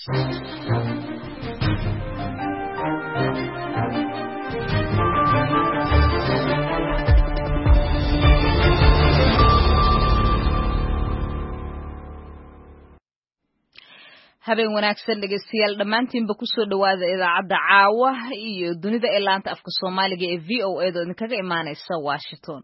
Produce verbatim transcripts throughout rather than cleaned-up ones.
habeen wanaagsan dhegeystayaal dhammaantiinba ku soo dhawaada idaacadda caawa iyo dunida ee laanta afka Soomaaliga ee V O A da idinkaga imaanaysa Washington.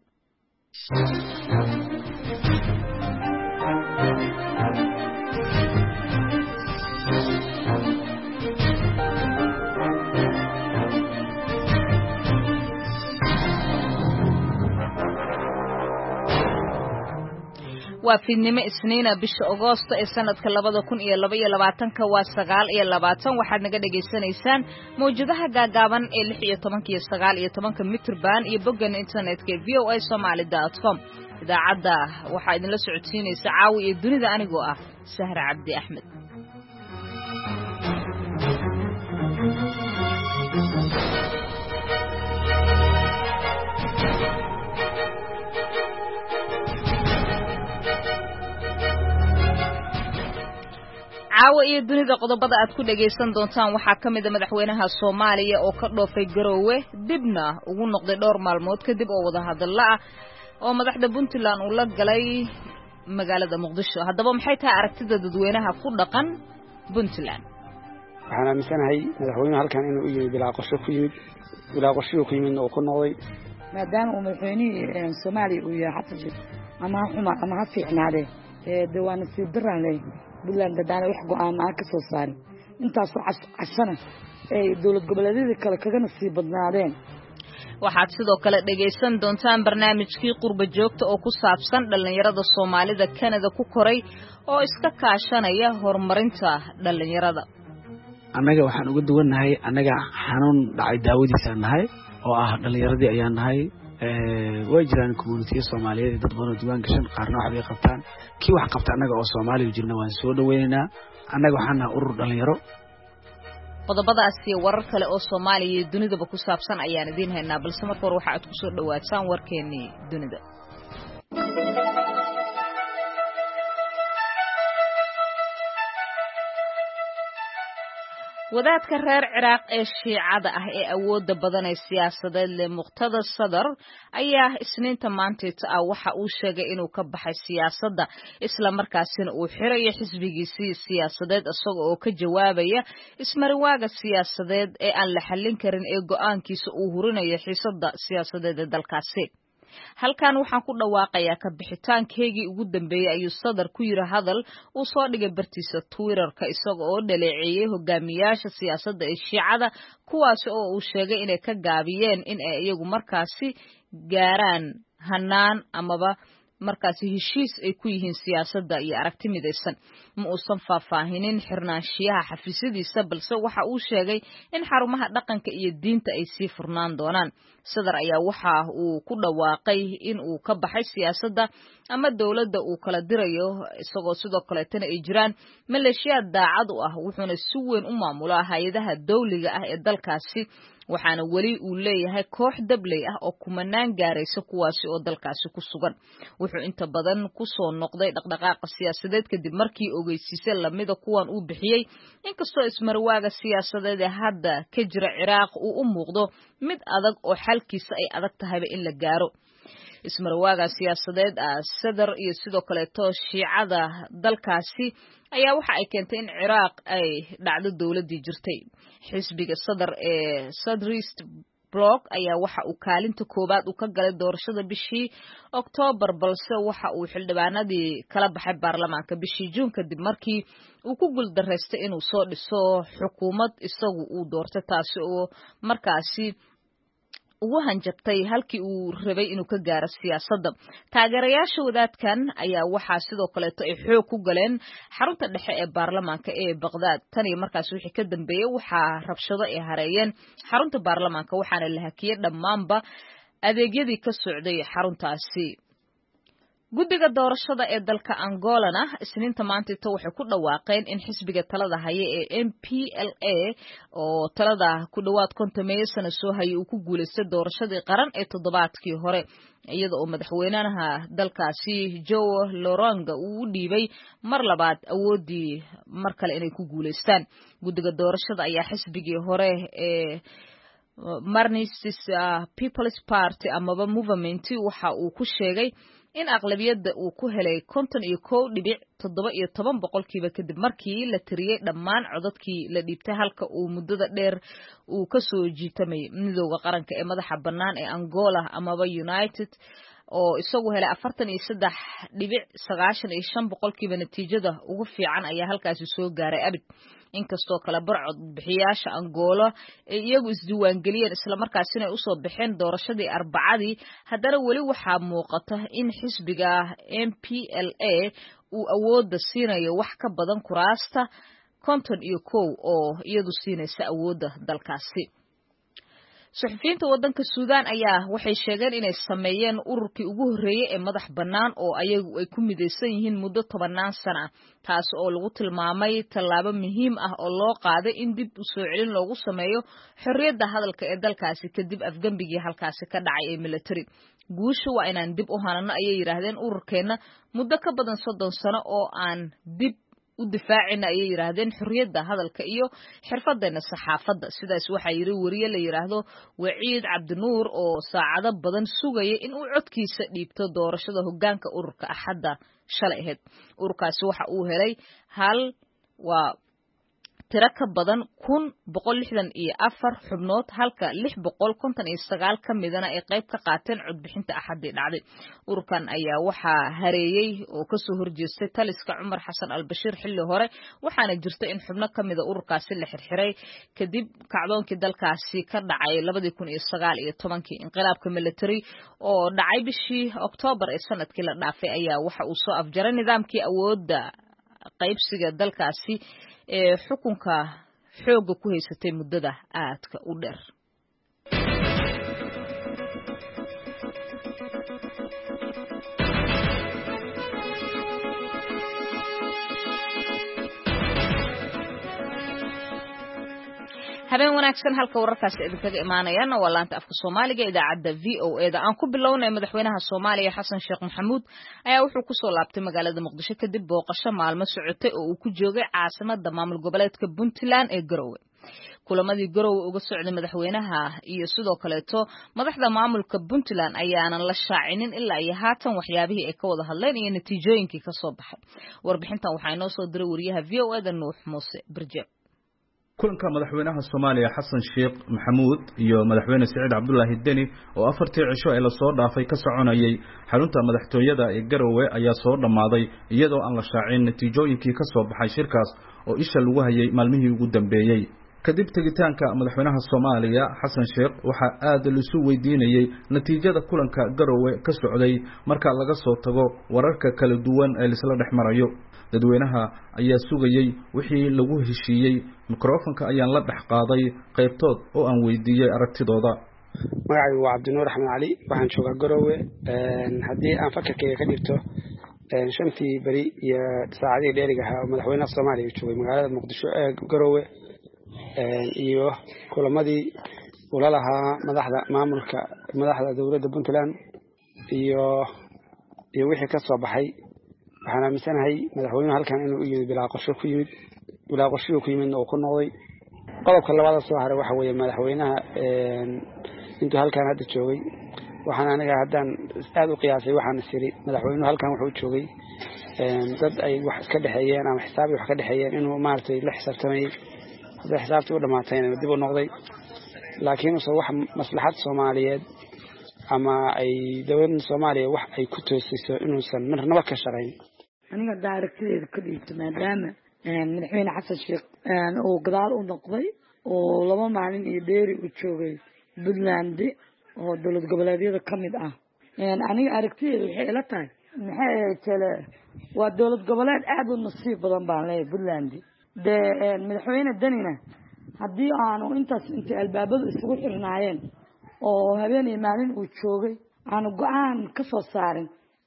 waa fiidnimo isniina bisha Agoosto ee sanadka labada kun iyo laba iyo labaatanka waa sagaal iyo labaatan waxaad naga dhageysanaysaan mawjadaha gaagaaban ee lix iyo toban iyo sagaal iyo toban mitir band iyo boggan internetka v o a somali dot com idaacadda waxaa idinla socodsiinaysa caawi iyo dunida anigoo ah Sahra Cabdi Axmed. caawa iyo dunida qodobada aad ku dhageysan doontaan waxaa kamid ah madaxweynaha Soomaaliya oo ka dhoofay Garowe dibna ugu noqday dhowr maalmood kadib oo wada hadal ah oo madaxda Puntland uu la galay magaalada Muqdisho. haddaba maxay tahay aragtida dadweynaha ku dhaqan Puntland? waxaan aaminsanahay madaxweynaha halkan inuu yimid bilaa qorshe ku yimid bilaa qorshe ku yimid oo ku noqday maadaama uu madaxweynaha Soomaaliya uu yahay xataa ama xuma ama ha fiicnaade ee dawaana si daranay Puntland dadana wax go'aan ah ka soo saaray intaas oo casana ee dawlad goboleedyada kale kaga nasiib badnaadeen. waxaad sidoo kale dhageysan doontaan barnaamijkii qurba joogta oo ku saabsan dhalinyarada Soomaalida Canada ku koray oo iska kaashanaya horumarinta dhalinyarada. annaga waxaan uga duwanahay annaga xanuun dhacay daawadiisa nahay oo ah dhalinyaradii ayaan nahay ee way jiraan community Soomaaliyeed dad badan oo duwan gashan qaarna wax bay qabtaan kii wax qabta annaga oo Soomaaliya jirna waan soo dhaweynaynaa annaga waxaan nahay urur dhalinyaro. qodobadaas iyo warar kale oo Soomaaliya iyo dunidaba ku saabsan ayaan idin haynaa balse marka hore waxa aad ku soo dhawaataan warkeenii dunida. wadaadka reer Ciraaq ee Shiicada ah ee awoodda badan ee siyaasadeed leh Muqtada Sadar ayaa isniinta maanteeta ah waxa uu sheegay inuu ka baxay siyaasadda isla markaasina uu xirayo xisbigiisii siyaasadeed isagoo oo ka jawaabaya ismariwaaga siyaasadeed ee aan la xallin karin ee go'aankiisa uu hurinayo xiisadda siyaasadeed ee dalkaasi. halkan waxaan ku dhawaaqayaa ka bixitaankeegii ugu dambeeyay ayuu Sadar ku yiri hadal uu soo dhigay bartiisa Twitter-ka isagoo oo dhaleeceeyay hogaamiyaasha siyaasadda ee Shiicada kuwaas oo uu sheegay inay ka gaabiyeen in ay iyagu markaasi gaaraan hanaan amaba markaasi heshiis ay ku yihiin siyaasadda iyo aragti midaysan. ma uusan faahfaahinin xirnaanshiyaha xafiisyadiisa balse waxa uu sheegay in xarumaha dhaqanka iyo diinta ay sii furnaan doonaan. Sadar ayaa waxa uu ku dhawaaqay in uu ka baxay siyaasadda ama dawladda uu kala dirayo isagoo sidoo kale tan ay jiraan maleeshiyaad daacad u ah wuxuuna si weyn u maamulaa hay'adaha dawliga ah ee dalkaasi waxaana wali uu leeyahay koox dabley ah oo kumanaan gaaraysa kuwaasi oo dalkaasi ku sugan. wuxuu inta badan ku soo noqday dhaqdhaqaaqa siyaasadeed kadib markii ogeysiisay lamida kuwan uu bixiyay inkastoo ismarwaaga siyaasadeed ee hadda ka jira Ciraaq uu u muuqdo mid adag oo xalkiisa ay adag tahay in la gaaro. ismarwaaga siyaasadeed ah Sadar iyo sidoo kale to Shiicada dalkaasi ayaa waxa ay keentay in Ciraaq ay dhacdo dawladii jirtay. xisbiga Sadar ee Sadrist Bloc ayaa waxa uu kaalinta koobaad uu ka galay doorashada bishii Oktoobar balse waxa uu xildhibaanadii kala baxay baarlamaanka bishii Juun kadib markii uu ku guuldareystay inuu soo dhiso xukuumad isagu uu doortay taasi oo markaasi ugu hanjabtay halkii uu rabay inuu ka gaaro siyaasadda. taageerayaasha wadaadkan ayaa waxaa sidoo kale ay xoog ku galeen xarunta dhexe ee baarlamaanka ee Baghdad tan iyo markaas wixii ka dambeeyay waxaa rabshado ay hareeyeen xarunta baarlamaanka waxaana la hakiyay dhammaanba adeegyadii ka socday xaruntaasi. guddiga doorashada ee dalka Angolana isniinta maanta waxay ku dhawaaqeen in xisbiga talada haya ee M P L A oo talada ku dhawaad konton sano soo hayay uu ku guuleystay doorashadii qaran ee toddobaadkii hore iyada oo madaxweynaha dalkaasi Joao Lourenço uu u dhiibay mar labaad awoodii mar kale inay ku guuleystaan guddiga doorashada ayaa xisbigii hore ee Marxist People's Party amaba movement waxa uu ku sheegay in aqlabiyada uu ku helay konton iyo kow dhibic toddoba iyo toban boqolkiiba kadib markii la tiriyay dhammaan codadkii la dhiibtay halka uu muddada dheer uu ka soo jiitamay midowga qaranka ee madaxa bannaan ee Angola amaba United oo isagu helay afartan iyo saddex dhibic sagaashan iyo shan boqolkiiba natiijada ugu fiican ayaa halkaasi soo gaaray abid inkastoo kala barcod bixiyaasha Angola ee iyagu isdiiwaangeliyeen isla markaasina u soo bixeen doorashadii arbacadii haddana wali waxaa muuqata in xisbiga M P L A uu awoodda siinayo wax ka badan kuraasta konton iyo kow oo iyadu siinaysa awoodda dalkaasi suxufiyiinta waddanka Suudaan ayaa waxay sheegeen inay sameeyeen ururkii ugu horeeyay ee madax bannaan oo ayagu ay ku mideysan yihiin muddo tobanaan sano ah taas oo lagu tilmaamay tallaabo muhiim ah oo loo qaaday in dib u soo celin loogu sameeyo xorriyadda hadalka ee dalkaasi kadib afgambigii halkaasi ka dhacay ee military guusha waa inaan dib u hanano ayay yiraahdeen ururkeena muddo ka badan soddon sano oo aan dib u difaacina ayay yiraahdeen xurriyadda hadalka iyo xirfadeena saxaafadda sidaas waxa yiri wariye la yiraahdo Waciid Cabdinuur oo saacado badan sugayay in uu codkiisa dhiibto doorashada hoggaanka ururka Axadda shalay ahayd ururkaasi waxa uu helay hal waa tiro ka badan kun boqol lixdan iyo afar xubnood halka lix boqol konton iyo sagaal ka midana ay qayb ka qaateen codbixinta Axaddii dhacday ururkan ayaa waxaa hareeyay oo ka soo horjeestay taliska Cumar Xasan Al-Bashir xilli hore waxaana jirta in xubno ka mid ah ururkaasi la xirxiray kadib kacdoonkii dalkaasi ka dhacay labada kun iyo sagaal iyo tobankii inqilaabka military oo dhacay bishii Oktoobar ee sanadkii la dhaafay ayaa waxa uu soo afjaray nidaamkii awoodda qaybsiga dalkaasi ee xukunka xooga ku haysatay muddada aadka u dheer habeen wanaagsan halka wararkaas idinkaga imaanayaan waa laanta afka Soomaaliga idaacadda V O A da aan ku bilownay madaxweynaha Soomaaliya Xasan Sheekh Maxamuud ayaa wuxuu ku soo laabtay magaalada Muqdisho kadib booqasho maalmo socotay oo uu ku joogay caasimadda maamul goboleedka Puntland ee Garowe kulamadii Garowe uga socday madaxweynaha iyo sidoo kaleeto madaxda maamulka Puntland ayaana la shaacinin ilaa iyo haatan waxyaabihii ay ka wada hadleen iyo natiijooyinkii ka soo baxay warbixintan waxaa inoo soo diray wariyaha V O A da Nuux Muuse Barjeeb kulanka madaxweynaha Soomaaliya Xasan Sheekh Maxamuud iyo madaxweyne Saciid Cabdullaahi Deni oo afartii cisho ee la soo dhaafay ka soconayay xarunta madaxtooyada ee Garowe ayaa soo dhamaaday iyadoo aan la shaacin natiijooyinkii ka soo baxay shirkaas oo isha lagu hayay maalmihii ugu dambeeyay kadib tagitaanka madaxweynaha Soomaaliya Xasan Sheekh waxa aad lisu weydiinayay natiijada kulanka Garowe ka socday marka laga soo tago wararka kala duwan ee la dhexmarayo dadweynaha ayaa sugayay wixii lagu heshiiyay mikrofoonka ayaan la dhex qaaday qaybtood oo aan weydiiyay aragtidooda magacaygu waa Cabdinuur Axmed Cali waxaan joogaa Garowe een hadii aan fakarkayga ka dhigto een shantii bari iyo saacadii dheeriga ahaa madaxweynaha Soomaaliya joogay magaalada Muqdisho ee Garowe een iyo kulamadii ula lahaa madaxda maamulka madaxda dawladda Puntland iyo iyo wixii ka soo baxay waxaan aaminsanahay madaxweynaha halkan inuu u yimid bilaa qorshe ku yimid bilaa qorshe ku yimid oo ku noqday qodobka labaad soo haray waxa weeye madaxweynaha een intuu halkan hadda joogay waxaan aniga haddaan aad u qiyaasay waxaan isiri madaxweynuhu halkan wuxuu joogay een dad ay wax iska dhaxeeyeen ama xisaab wax ka dhaxeeyeen inuu maartay la xisaabtamay hadda xisaabtii u dhamaatayna dib u noqday laakiin soo wax maslaxad Soomaaliyeed ama ay dawladda Soomaaliya wax ay ku toosiso inuusan marnaba ka shaqeyn aniga daaragtideeda ka dhigto maadaama madaxweyne Xasan Sheekh oo gadaal u noqday oo laba maalin iyo dheeri u joogay Puntland oo dawlad goboleedyada kamid ah aniga aragtideeda waxay ila tahay maxay kale waa dawlad goboleed aad u nasiib badan baan leeyahay Puntland de madaxweyne Danina haddii aanu intaas inta albaabadu isugu xirnaayeen oo habeen iyo maalin uu joogay aanu go'aan ka soo saarin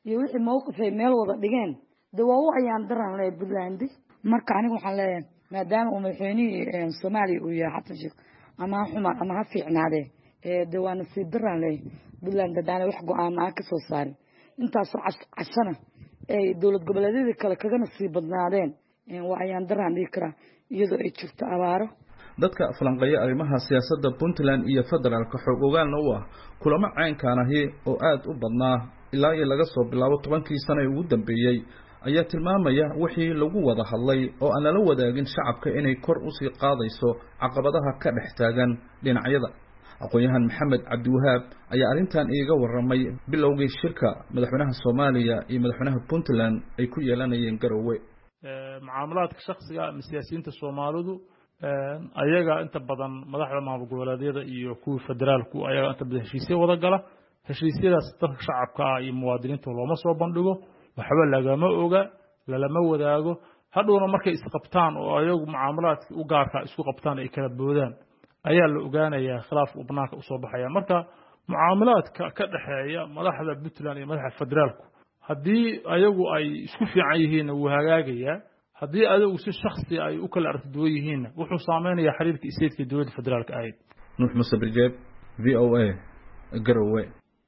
iyo wixii mowqif ay meel wada dhigeen de waa u ayaan daran leh Puntland marka anigu waxaan leeyahay maadaama uu madaxweynihii Soomaaliya uu yahay Xasan Sheikh ama xuma ama ha fiicnaade ee de waa nasiib daran leh Puntland dadana wax go'aan ah ka soo saaray intaas casana ay dawlad goboleedyada kale kaga nasiib badnaadeen waa ayaan daran dhigi karaa iyadoo ay jirto abaaro dadka falanqeeya arrimaha siyaasadda Puntland iyo federaalka xog ogaalna u ah kulamo caynkaan ahi oo aad u badnaa ilaa iyo laga soo bilaabo tobankii sano ee ugu dambeeyay ayaa tilmaamaya wixii lagu wada hadlay oo aan la wadaagin shacabka inay kor u sii qaadayso caqabadaha ka dhex taagan dhinacyada aqoonyahan Maxamed Cabdiwahaab ayaa arintan iiga waramay bilowgii shirka madaxweynaha Soomaaliya iyo madaxweynaha Puntland ay ku yeelanayeen Garowe ee mucaamalaadka shakhsiga ama siyaasiyiinta Soomaalidu ayaga inta badan madaxda maamul goboleedyada iyo kuwa federaalku ayaga inta badan heshiisyo wada gala heshiisyadaas dadka shacabka iyo muwaadiniinta looma soo bandhigo waxba lagama oga lalama wadaago hadhowna markay isqabtaan oo ayagu mucaamalaadka u gaarka isku qabtaan ay kala boodaan ayaa la ogaanayaa khilaaf u banaanka u soo baxaya marka mucaamalaadka ka dhaxeeya madaxda Puntland iyo madaxda federaalku haddii ayagu ay isku fiican yihiin uu hagaagaya haddii ayagu si shakhsi ay u kala aragtidoo yihiin wuxuu saameynayaa xiriirka isheedka dawladda federaalka ahayd Nuux Muuse Birjeeb V O A Garowe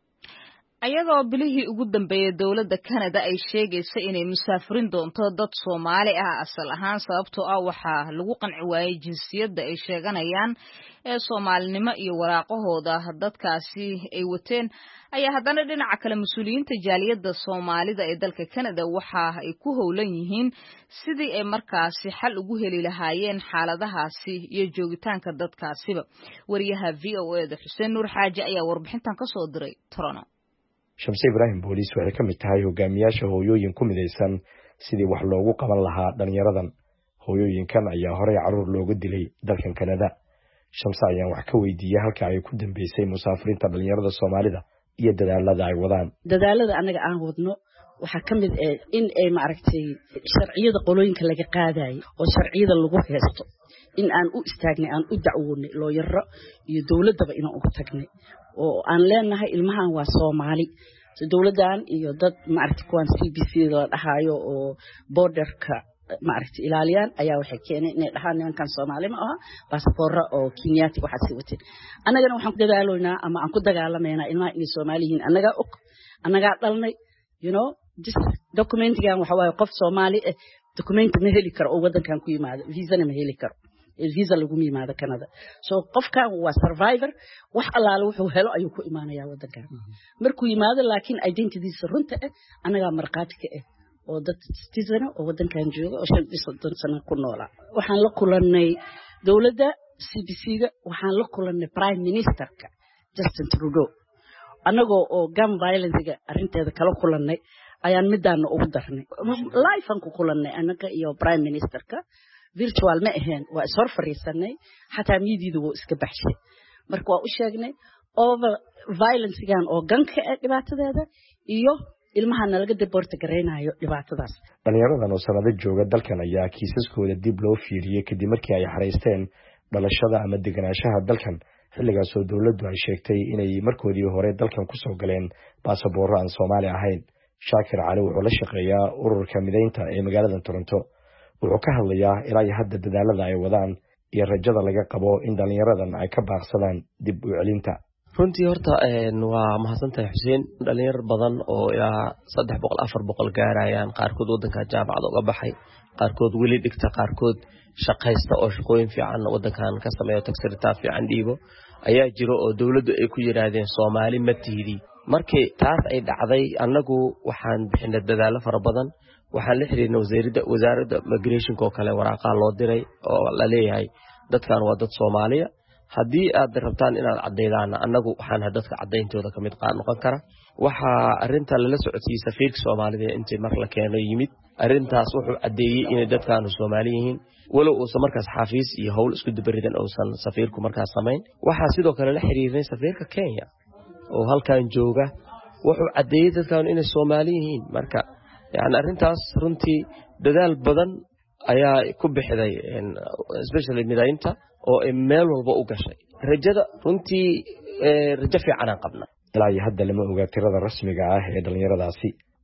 ayagoo bilihii ugu dambeeyay dawladda Canada ay sheegaysa inay musaafirin doonto dad Soomaali ah asal ahaan sababtoo ah waxa lagu qanci waayay jinsiyadda ay sheeganayaan ee Soomaalinimo iyo waraaqahooda dadkaasi ay wateen ayaa haddana dhinaca kale mas'uuliyiinta jaaliyadda Soomaalida ee dalka Canada waxa ay ku howlan yihiin sidii ay markaasi xal ugu heli lahaayeen xaaladahaasi iyo joogitaanka dadkaasiba wariyaha V O A da Xuseen Nuur Xaaji ayaa warbixintan ka soo diray Toronto Shamsi Ibrahim Booliis waxay ka mid tahay hogaamiyaasha hooyooyin ku midaysan sidii wax loogu qaban lahaa dhalinyaradan hooyooyinkan ayaa horey caruur looga dilay dalkan Canada Shamsi ayaan wax ka weydiiyay halka ay ku dambeysay musaafirinta dhalinyarada Soomaalida iyo dadaalada ay wadaan dadaalada anaga aan wadno waxa kamid ah in ay maaragtay sharciyada qolooyinka laga qaadayo oo sharciyada lagu heesto in aan u istaagnay aan u dacwoonay looyaro iyo dawladaba inaan uga tagnay oo aan leenahay ilmahan waa Soomaali dawladan iyo dad maaragtay kuwan C B C la dhahayo oo borderka maaragtay ilaaliyaan ayaa waxay keenay inay dhahaan nimankan Soomaali ma aha baasaboorra oo Kenyaati waxa si wateen anagana waxaan ku dadaaloynaa ama aan ku dagaalameynaa ilmaha inay Soomaali yihiin anaga og anaga dhalnay you know this documentigan waxa waaye qof Soomaali ah document ma heli karo oo wadankan ku yimaado visa ma heli karo visa lagu yimaado Canada so qofka waa survivor wax allaale wuxuu helo ayuu ku imaanayaa wadankan markuu yimaado laakiin identity-diisa runta ah anaga marqaati ka ah oo dad citizen oo wadankan jooga oo shan iyo soddon sano ku noolaa waxaan la kulanay dawladda C B C-ga waxaan la kulanay prime ministerka Justin Trudeau anagoo oo gun violence-ga arinteeda kala kulanay ayaan midaan ugu darnay live aan ku kulanay anaga iyo prime ministerka virtual ma ahayn waa is hor fariisanay xataa miidiidu wuu iska baxshay marka waa u sheegnay over violence-gan oo ganka ah dhibaatadeeda iyo ilmahan laga deporta gareynayo dhibaatadaas dhalinyaradan oo sanado jooga dalkan ayaa kiisaskooda dib loo fiiriyay kadib markii ay xareysteen dhalashada ama deganaanshaha dalkan xilligaas oo dawladdu ay sheegtay inay markoodii hore dalkan ku soo galeen baasaboorro aan Soomaali ahayn Shaakir Cali wuxuu la shaqeeyaa ururka mideynta ee magaalada Toronto wuxuu ka hadlayaa ilaa hadda dadaalada ay wadaan iyo rajada laga qabo in dhalinyaradan ay ka baaqsadaan dib u celinta runtii horta waa mahadsantahay Xuseen dhalinyar badan oo ilaa saddex boqol afar boqol gaarayaan qaarkood wadanka jaamacad uga baxay qaarkood weli dhigta qaarkood shaqaysta oo shaqooyin fiican wadankan ka sameeyo taxirta fiican dhiibo ayaa jiro oo dawladdu ay ku yiraahdeen Soomaali ma tiidi markii taas ay dhacday anagu waxaan bixinay dadaalo fara badan waxaan la xiriirnay wasaaradda wasaaradda migration oo kale waraqo loo diray oo la leeyahay dadkan waa dad Soomaaliya haddii aad rabtaan inaad cadeydaan anagu waxaan dadka cadeyntooda kamid qaad noqon kara waxa arinta la socodsiiyay safiirka Soomaalida intii mar la keenay yimid arintaas wuxuu cadeeyay in dadkan Soomaali yihiin walow uu markaas xafiis iyo hawl isku dibaridan oo san safiirku markaas sameyn waxa sidoo kale la xiriirnay safiirka Kenya oo halkaan jooga wuxuu cadeeyay dadkan inay Soomaali yihiin marka yani arintaas runtii dadaal badan ayaa ku bixday especially midaynta oo meel walba u gashay rajada runtii rajo fiican aan qabna ilaa hadda lama oga tirada rasmiga ah ee dhalinyaradaasi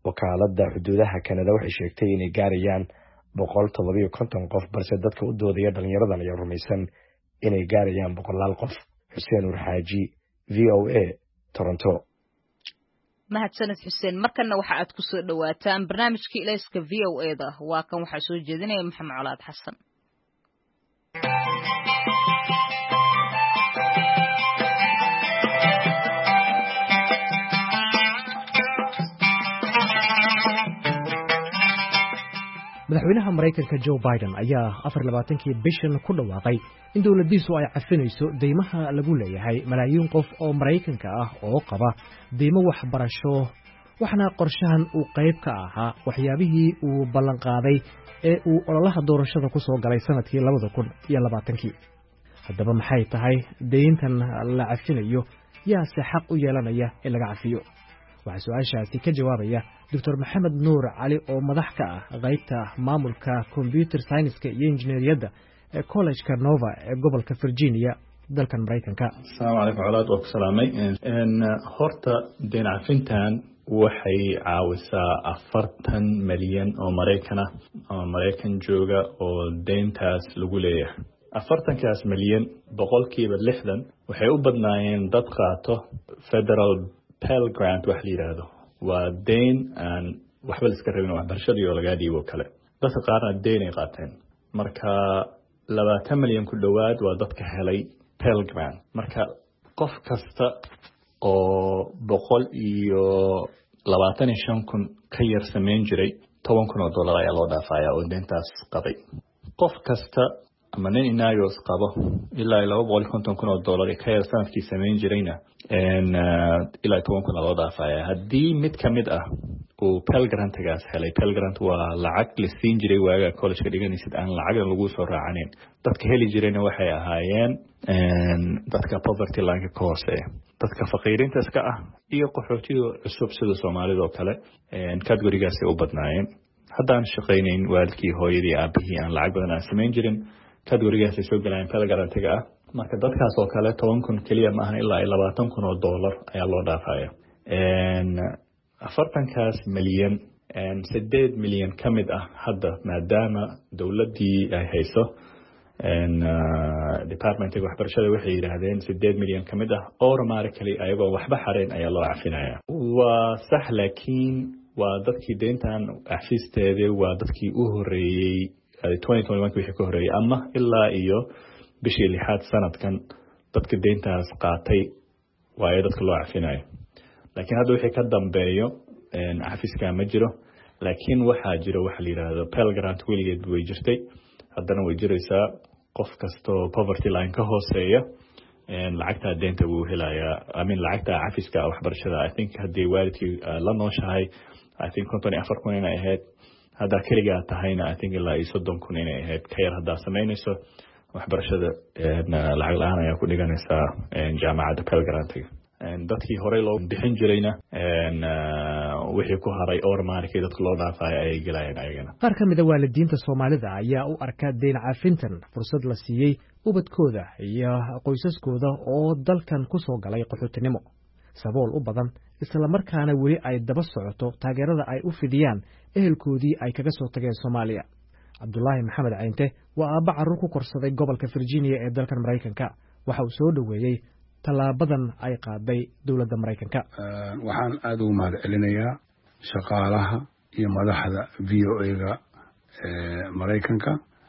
wakaaladda xuduudaha Canada waxay sheegtay inay gaarayaan boqol todoba iyo konton qof balse dadka u doodaya dhalinyaradan ayaa rumaysan inay gaarayaan boqolaal qof. Xuseen Urxaaji, V O A, Toronto. mahadsanid xuseen. markana waxa aad ku soo dhawaataan barnaamijkii ilayska V O A da waa kan waxa soo jeedinaya Maxamed Colaad Xasan. madaxweynaha Mareykanka Joe Biden ayaa afar iyo labaatankii bishan ku dhawaaqay in dawladdiisu ay cafinayso deymaha lagu leeyahay malaayiin qof oo Mareykanka ah oo qaba deymo waxbarasho, waxaana qorshahan uu qayb ka ahaa waxyaabihii uu ballan qaaday ee uu ololaha doorashada ku soo galay sanadkii labada kun iyo labaatankii. haddaba maxay tahay deyntan la cafinayo, yaase xaq u yeelanaya in laga cafiyo? waxaa su-aashaasi ka jawaabaya Doctor Maxamed Nuur Cali oo madax ka ah qaybta maamulka computer science-ka iyo injineeriyadda ee College-ka Nova ee gobolka Virginia dalkan Mareykanka. Assalaamu calaykum walaal, waa ku salaamay. in horta deyn cafintan waxay caawisaa afartan milyan oo Mareykan ah oo Mareykan jooga oo deyntaas lagu leeyahay. afartankaas milyan boqolkiiba lixdan waxay u badnaayeen dad qaato federal Pell Grant wax la yiraahdo. waa deyn aan waxba la iska rabin waxbarashadii oo laga dhiibo kale. dadka qaarna deyn ay qaateen. marka labaatan milyan ku dhawaad waa dadka helay Pell Grant. marka qof kasta oo boqol iyo labaatan iyo shan kun ka yar sameyn jiray toban kun oo dollar ayaa loo dhaafayaa oo deyntaas qabay. qof kasta ama nin inaagos qabo ilaa laba boqol iyo konton kun oo dollar ka yar sanadkii sameyn jirayna in ilaa toban kun loo dhaafaya. haddii mid ka mid ah uu Pell Grant-gaas helay, Pell Grant waa lacag la siin jiray waaga college-ka dhiganaysid aan lacagna lagu soo raacanin. dadka heli jirayna waxay ahaayeen dadka poverty line ka hooseeya, dadka faqiirinta iska ah iyo qaxootiga cusub sida Soomaalida oo kale. category-gaas ay u badnaayeen. haddaan shaqaynayn waalidkii, hooyadii, aabihii aan lacag badan aan sameyn jirin, category-gaas ay soo galayeen Pell Grant-ga ah. marka dadkaas oo kale toban kun kaliya ma ahan ilaa labaatan kun oo dollar ayaa loo dhaafaya. afartankaas milyan sideed milyan ka mid ah hadda maadaama dowladdii ay hayso department-ga waxbarashada waxay yiraahdeen sideed milyan ka mid ah automatically ayagoo waxba xareen ayaa loo cafinaya. waa sax, laakiin waa dadkii deyntan cafisteeda waa dadkii u horeeyay twenty twenty-one wixii ka horeeyay ama ilaa iyo bishii lixaad sanadkan dadka deyntaas qaatay waa dadka loo cafinayo. laakiin hadda wixii ka dambeeyo cafiska ma jiro, laakiin waxaa jira waxa la yiraahdo Pell Grant. weligeed way jirtay, haddana way jiraysaa. qof kasto poverty line ka hooseeya lacagta deynta wuu helayaa. I mean lacagta cafiska waxbarashada I think haddii waalidkii la nooshahay I think konton iyo afar kun inay ahayd. haddaa keligaa tahayna I think ilaa iyo soddon kun inay ahayd. ka yar haddaa samaynayso waxbarashada lacag la-aan ayaa ku dhiganaysaa jaamacadda Pell Grant-ga. dadkii horey loo bixin jirayna wixii ku haray automatically dadka loo dhaafay ay galayeen ayagana. qaar ka mid ah waalidiinta Soomaalida ayaa u arka deyn cafintan fursad la siiyay ubadkooda iyo qoysaskooda oo dalkan ku soo galay qaxootinimo sabool u badan, isla markaana weli ay daba socoto taageerada ay u fidiyaan ehelkoodii ay kaga soo tageen Soomaaliya. Cabdullaahi Maxamed Cayinte waa aabba carruur ku korsaday gobolka Virginia ee dalkan Mareykanka. waxa uu soo dhaweeyay talaabadan ay qaaday dowladda Mareykanka. waxaan aad ugu mahadcelinayaa shaqaalaha iyo madaxda V O A-ga ee Mareykanka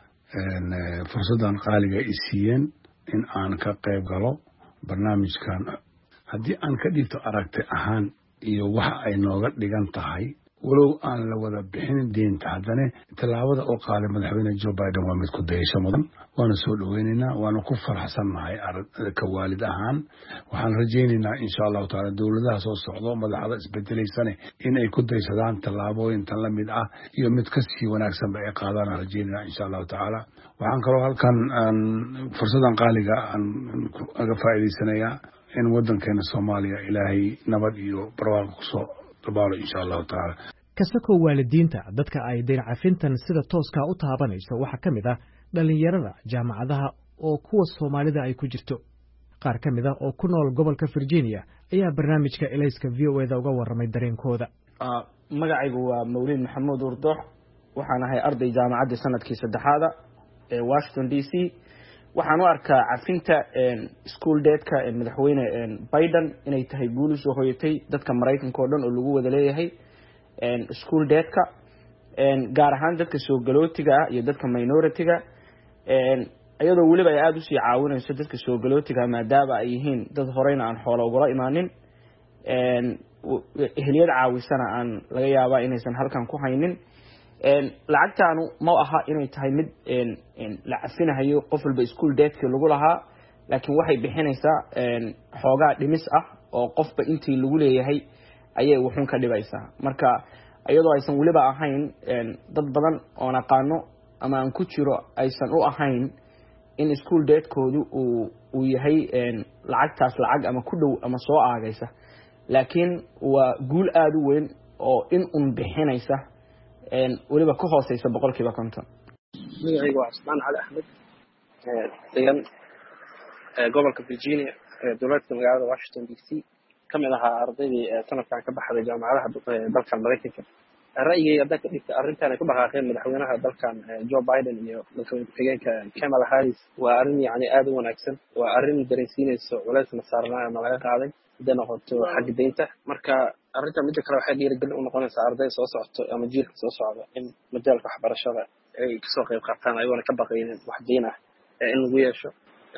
fursadan qaaliga ay siiyeen in aan ka qayb galo barnaamijkan. haddii aan ka dhigto aragti ahaan iyo waxa ay nooga dhigan tahay walow aan la wada bixin deynta, haddana tallaabada oo qaaday madaxweyne Joe Biden waa mid ku dayasho mudan. waana soo dhaweynaynaa, waana ku faraxsannahay ka waalid ahaan. waxaan rajaynaynaa insha allahu taala dowladaha soo socdo madaxda isbedelaysane in ay ku daysadaan tallaabooyintan la mid ah iyo mid kasii wanaagsanba ay qaadaan. aan rajaynaynaa insha allahu tacaala. waxaan kaloo halkan fursadan qaaliga aan aga faa'iidaysanayaa in waddankeena Soomaaliya ilaahay nabad iyo barwaaqo kusoo dabaalo insha allahu tacaala. kasakoo waalidiinta dadka ay deyn cafintan sida tooska u taabanayso waxaa ka mid ah dhalinyarada jaamacadaha oo kuwa Soomaalida ay ku jirto. qaar ka mid ah oo ku nool gobolka Virginia ayaa barnaamijka Ilayska V O A-da uga warramay dareenkooda. magacaygu waa mawlid maxamuud urdoox waxaan ahay arday jaamacadda sanadkii saddexaada ee Washington D C waxaan u arkaa cafinta school date-ka ee madaxweyne Biden inay tahay guul soo hoyatay dadka Mareykanka oo dhan oo lagu wada leeyahay school date-ka gaar ahaan dadka soo galootiga ah iyo dadka minority-ga ayadoo waliba ay aad u sii caawinayso dadka soo galootiga maadaama ay yihiin dad horeyna aan xoolo uga imaanin ehliyad caawisana aan laga yaabaa inaysan halkan ku haynin lacagtaanu ma aha inay tahay mid la cafinayo qof walba school debt-ka lagu lahaa laakiin waxay bixinaysaa xoogaa dhimis ah oo qofba intii lagu leeyahay ayay wuxuun ka dhibaysaa marka iyadoo aysan waliba ahayn dad badan oo aqaano ama aan ku jiro aysan u ahayn in school debt-koodu uu uu yahay lacagtaas lacag ama ku dhow ama soo aagaysa laakiin waa guul aad u weyn oo in un bixinaysa waliba ku hooseysa boqolkiiba konton. magacaygu waa Cusmaan Cali Axmed degan gobolka Virginia dowladda magaalada Washington D C kamid ahaa ardaydii sanadkan ka baxday jaamacadaha dalka Mareykanka ra'yigayga hadda ka dhigta arrintan ay ku dhaqaaqeen madaxweynaha dalkan Joe Biden iyo madaxweyne ku-xigeenka Kamala Harris waa arrin yacni aad u wanaagsan waa arrin dareensiinayso culaysna saarnaa ama laga qaaday hadday noqoto xagga deynta marka arrinta midda kale waxay dhiirigelin u noqonaysaa arday soo socoto ama jiilka soo socda in majaalka waxbarashada ay kasoo qayb qaataan ayagoona ka baqaynin wax deyn ah in lagu yeesho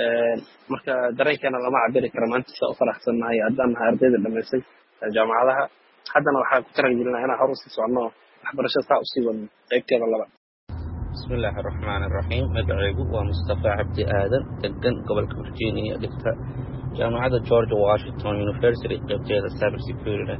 marka dareenkeena lama cabiri karo maanta saa u faraxsannahay haddaan nahay ardayda dhamaysay jaamacadaha haddana waxaa ku taragelinaa inaan hor usii soconno waxbarashada saa usii wadno qaybteeda laba. bismillaahi raxmaani raxiim magacaygu waa Mustafa Cabdi Aadan degan gobolka Virginia dhigta jaamacadda George Washington University qaybteeda cyber security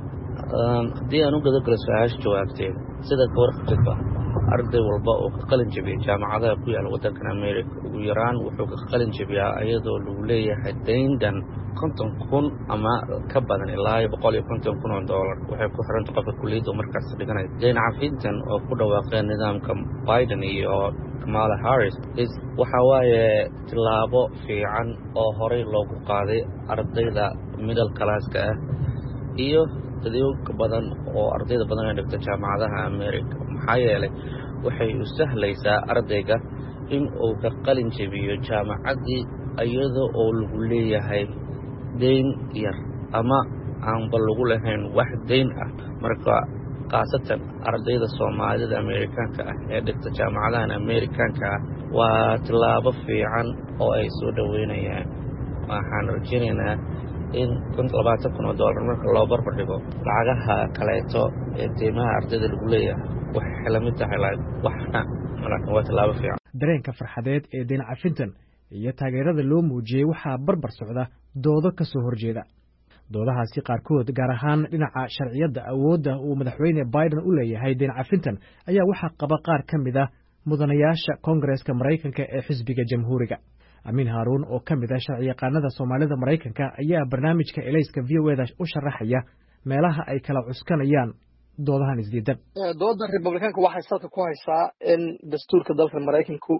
haddii aan u gadagalo su-aasha jawaabteeda sida ka warqabtidba arday walba oo ka qalin jabiyay jaamacadaha ku yaala waddankan America ugu yaraan wuxuu ka qalin jabiyaa iyadoo lagu leeyahay deyndan konton kun ama ka badan ilaa boqol iyo konton kun oo dollar waxay ku xiran tahay qofka kulliyadda markaas dhiganayo deyn cafintan oo ku dhawaaqeen nidaamka Biden iyo Kamala Harris is waxa waaye tilaabo fiican oo horey loogu qaaday ardayda middle class-ka ah iyo dadka badan oo ardayda badan ee dhigta jaamacadaha America maxaa yeelay waxay u sahlaysaa ardayga in uu ka qalin jabiyo jaamacadii iyadoo oo lagu leeyahay deyn yar ama aan bal lagu lahayn wax deyn ah marka qaasatan ardayda Soomaalida Amerikaanka ah ee dhigta jaamacadaha Amerikaanka ah waa tilaabo fiican oo ay soo dhaweynayaan waxaan rajaynaynaa in kun labaatan kun oo dollar marka loo barbar dhigo lacagaha kaleeto ee deymaha ardayda lagu leeyahay waxay la mid tahay waxna malaka waa tilaabo fiican. dareenka farxadeed ee deyn cafintan iyo taageerada loo muujiyey waxaa barbar socda doodo ka soo horjeeda doodahaasi qaarkood gaar ahaan dhinaca sharciyadda awoodda uu madaxweyne Biden u leeyahay deyn cafintan ayaa waxaa qaba qaar ka mid ah mudanayaasha Koongareeska Mareykanka ee xisbiga Jamhuuriga. Amin Haruun oo ka mid ah sharciyaqaanada Soomaalida Mareykanka ayaa barnaamijka Elayska V O A u sharaxaya meelaha ay kala cuskanayaan doodahan isdiidan. dooda Republicanka waxay salka ku haysaa in dastuurka dalka Mareykanku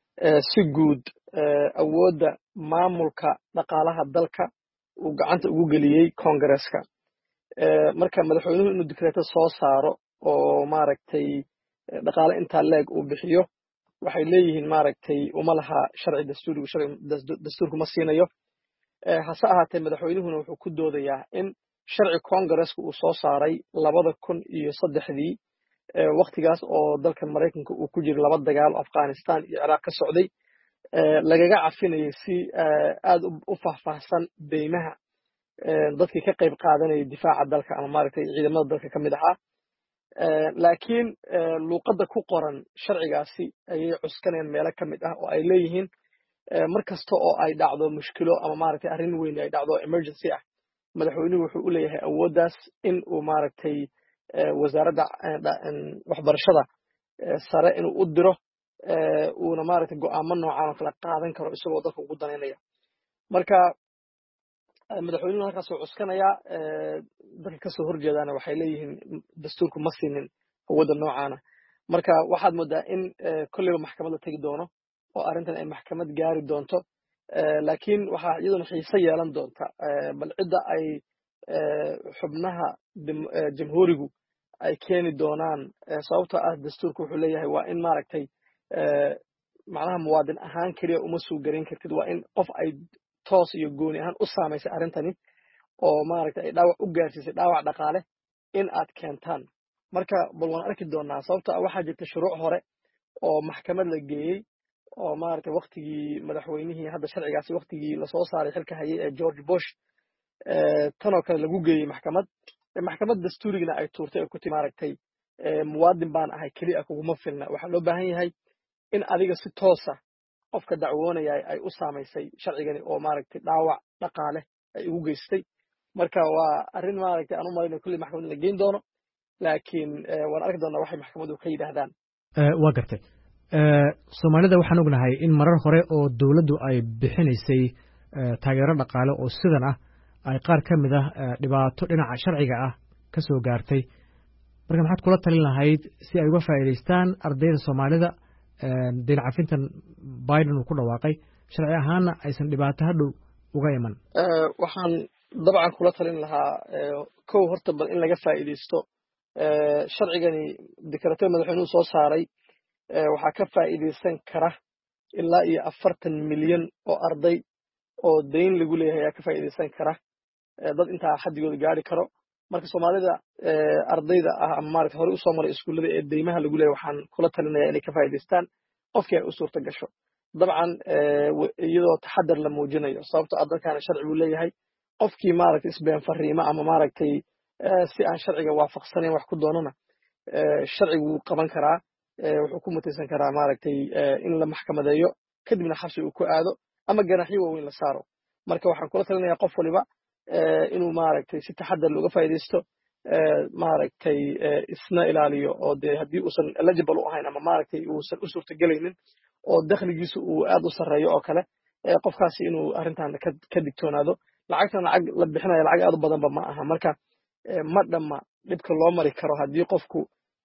si guud awoodda maamulka dhaqaalaha dalka uu gacanta ugu geliyay Koongareeska marka madaxweynuhu inuu dekreeto soo saaro oo maaragtay dhaqaale inta leeg uu bixiyo waxay leeyihiin maaragtay uma laha sharci dastuurigu sharci dastuurku ma siinayo hase ahaatee madaxweynuhuna wuxuu ku doodayaa in sharci Koongareeska uu soo saaray labada kun iyo saddexdii waqtigaas oo dalka Mareykanka uu ku jiro laba dagaal Afghanistan iyo Iraq ka socday lagaga cafinayay si aad u faahfaahsan deymaha dadkii ka qayb qaadanayay difaaca dalka ama maaragtay ciidamada dalka ka mid ahaa laakiin luuqadda ku qoran sharcigaasi ayay cuskanayaan meelo ka mid ah oo ay leeyihiin mar kasta oo ay dhacdo mushkilo ama maaragtay arrin weyn ay dhacdo emergency ah madaxweynuhu wuxuu u leeyahay awooddaas in uu maaragtay wasaaradda waxbarashada sare inuu u diro uuna maaragtay go'aamo noocan oo kala qaadan karo isagoo dalka ugu danaynaya marka madaxweynuhu halkaas uu cuskanayaa dadka kasoo horjeedaana waxay leeyihiin dastuurku ma siinin awoodda noocaana marka waxaad moodaa in kolleyba maxkamad la tegi doono oo arrintan ay maxkamad gaari doonto laakiin waxaa iyaduna xiise yeelan doonta bal cidda ay xubnaha jamhuurigu ay keeni doonaan sababtoo ah dastuurka wuxuu leeyahay waa in maaragtay macnaha muwaadin ahaan keliya uma suu garan kartid waa in qof ay toos iyo gooni ahaan u saamaysay arrintani oo maaragtay ay dhaawac u gaarsiisay dhaawac dhaqaale in aad keentaan marka bal waan arki doonaa sababtoo ah waxaa jirta shuruuc hore oo maxkamad la geeyey oo maaragtay waktigii madaxweynihii hadda sharcigaasi waktigii lasoo saaray xilka hayay ee George Bush tanoo kale lagu geeyey maxkamad maxkamad dastuurigina ay tuurtay oo ku tii maaragtay muwaadin baan ahay keliya kuguma filna waxaa loo baahan yahay in adiga si toosa qofka dacwoonaya ay u saamaysay sharcigani oo maaragtay dhaawac dhaqaale ay ugu geystay marka waa arrin maaragtay aan u malaynayo kulli maxkamad la geyn doono laakiin waan arki doonaa waxay maxkamadu ka yidhaahdaan waa gartay soomaalida waxaan ognahay in marar hore oo dowladdu ay bixinaysay taageero dhaqaale oo sidan ah ay qaar ka mid ah dhibaato dhinaca sharciga ah ka soo gaartay marka maxaad kula talin lahayd si ay uga faa'iidaystaan ardayda soomaalida deyn cafintan Biden uu ku dhawaaqay sharci ahaanna aysan dhibaato hadhow uga iman waxaan dabcan kula talin lahaa kow horta bal in laga faa'iidaysto sharcigani dekreto madaxweynuhu soo saaray waxaa ka faa'iidaysan kara ilaa iyo afartan milyan oo arday oo deyn lagu leeyahay ayaa ka faa'iidaysan kara dad intaa xaddigooda gaari karo marka soomaalida ardayda ah ama maaragtay hore u soo maray iskuullada ee deymaha lagu leeyahay waxaan kula talinayaa inay ka faa'iidaystaan qofkii ay u suurta gasho dabcan iyadoo taxadar la muujinayo sababtoo ah dalkaana sharci buu leeyahay qofkii maaragtay isbeen fariimo ama maaragtay si aan sharciga waafaqsanayn wax ku doonana sharcigu wuu qaban karaa wuxuu ku mutaysan karaa maaragtay in la maxkamadeeyo kadibna xabsi uu ku aado ama ganaxyo waaweyn la saaro marka waxaan kula talinayaa qof waliba inuu maaragtay si taxadar looga faa'iidaysto maaragtay isna ilaaliyo oo dee haddii uusan eligible u ahayn ama maaragtay uusan u suurtagelaynin oo dakhligiisu uu aad u sarreeyo oo kale qofkaasi inuu arrintan ka digtoonaado lacagtan lacag la bixinayo lacag aad u badanba ma aha marka ma dhamma dhibka loo mari karo haddii qofku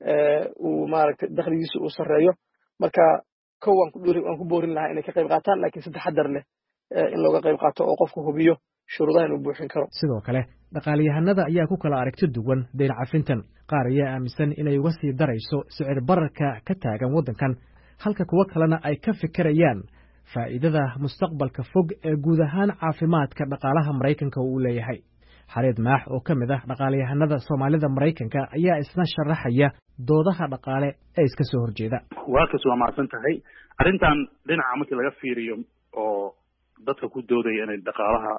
uu maaragtay dakhligiisu uu sarreeyo marka kow waan ku dhuri waan ku boorin lahaa inay ka qayb qaataan laakiin si taxadar leh in looga qayb qaato oo qofku hubiyo shuruudaha inuu buuxin karo sidoo kale dhaqaaliyahanada ayaa ku kala aragti duwan deyn cafintan qaar ayaa aaminsan inay uga sii darayso sicir bararka ka taagan waddankan halka kuwo kalena ay ka fikirayaan faa'iidada mustaqbalka fog ee guud ahaan caafimaadka dhaqaalaha Maraykanka uu leeyahay xareed maax oo ka mid ah dhaqaaliyahanada Soomaalida Maraykanka ayaa isna sharaxaya doodaha dhaqaale ee iska soo horjeeda waakas waa macsan tahay arrintan dhinaca markii laga fiiriyo oo dadka ku doodaya inay dhaqaalaha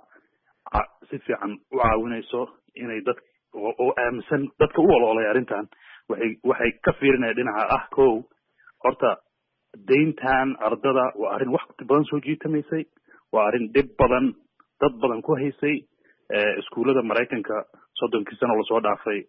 si fiican u caawinayso inay dad oo aaminsan dadka u ololay arrintan waxay waxay ka fiirinayaan dhinaca ah kow horta deyntan ardada waa arrin waqti badan soo jiitamaysay waa arrin dhib badan dad badan ku haysay iskuullada Maraykanka soddonkii sano lasoo dhaafay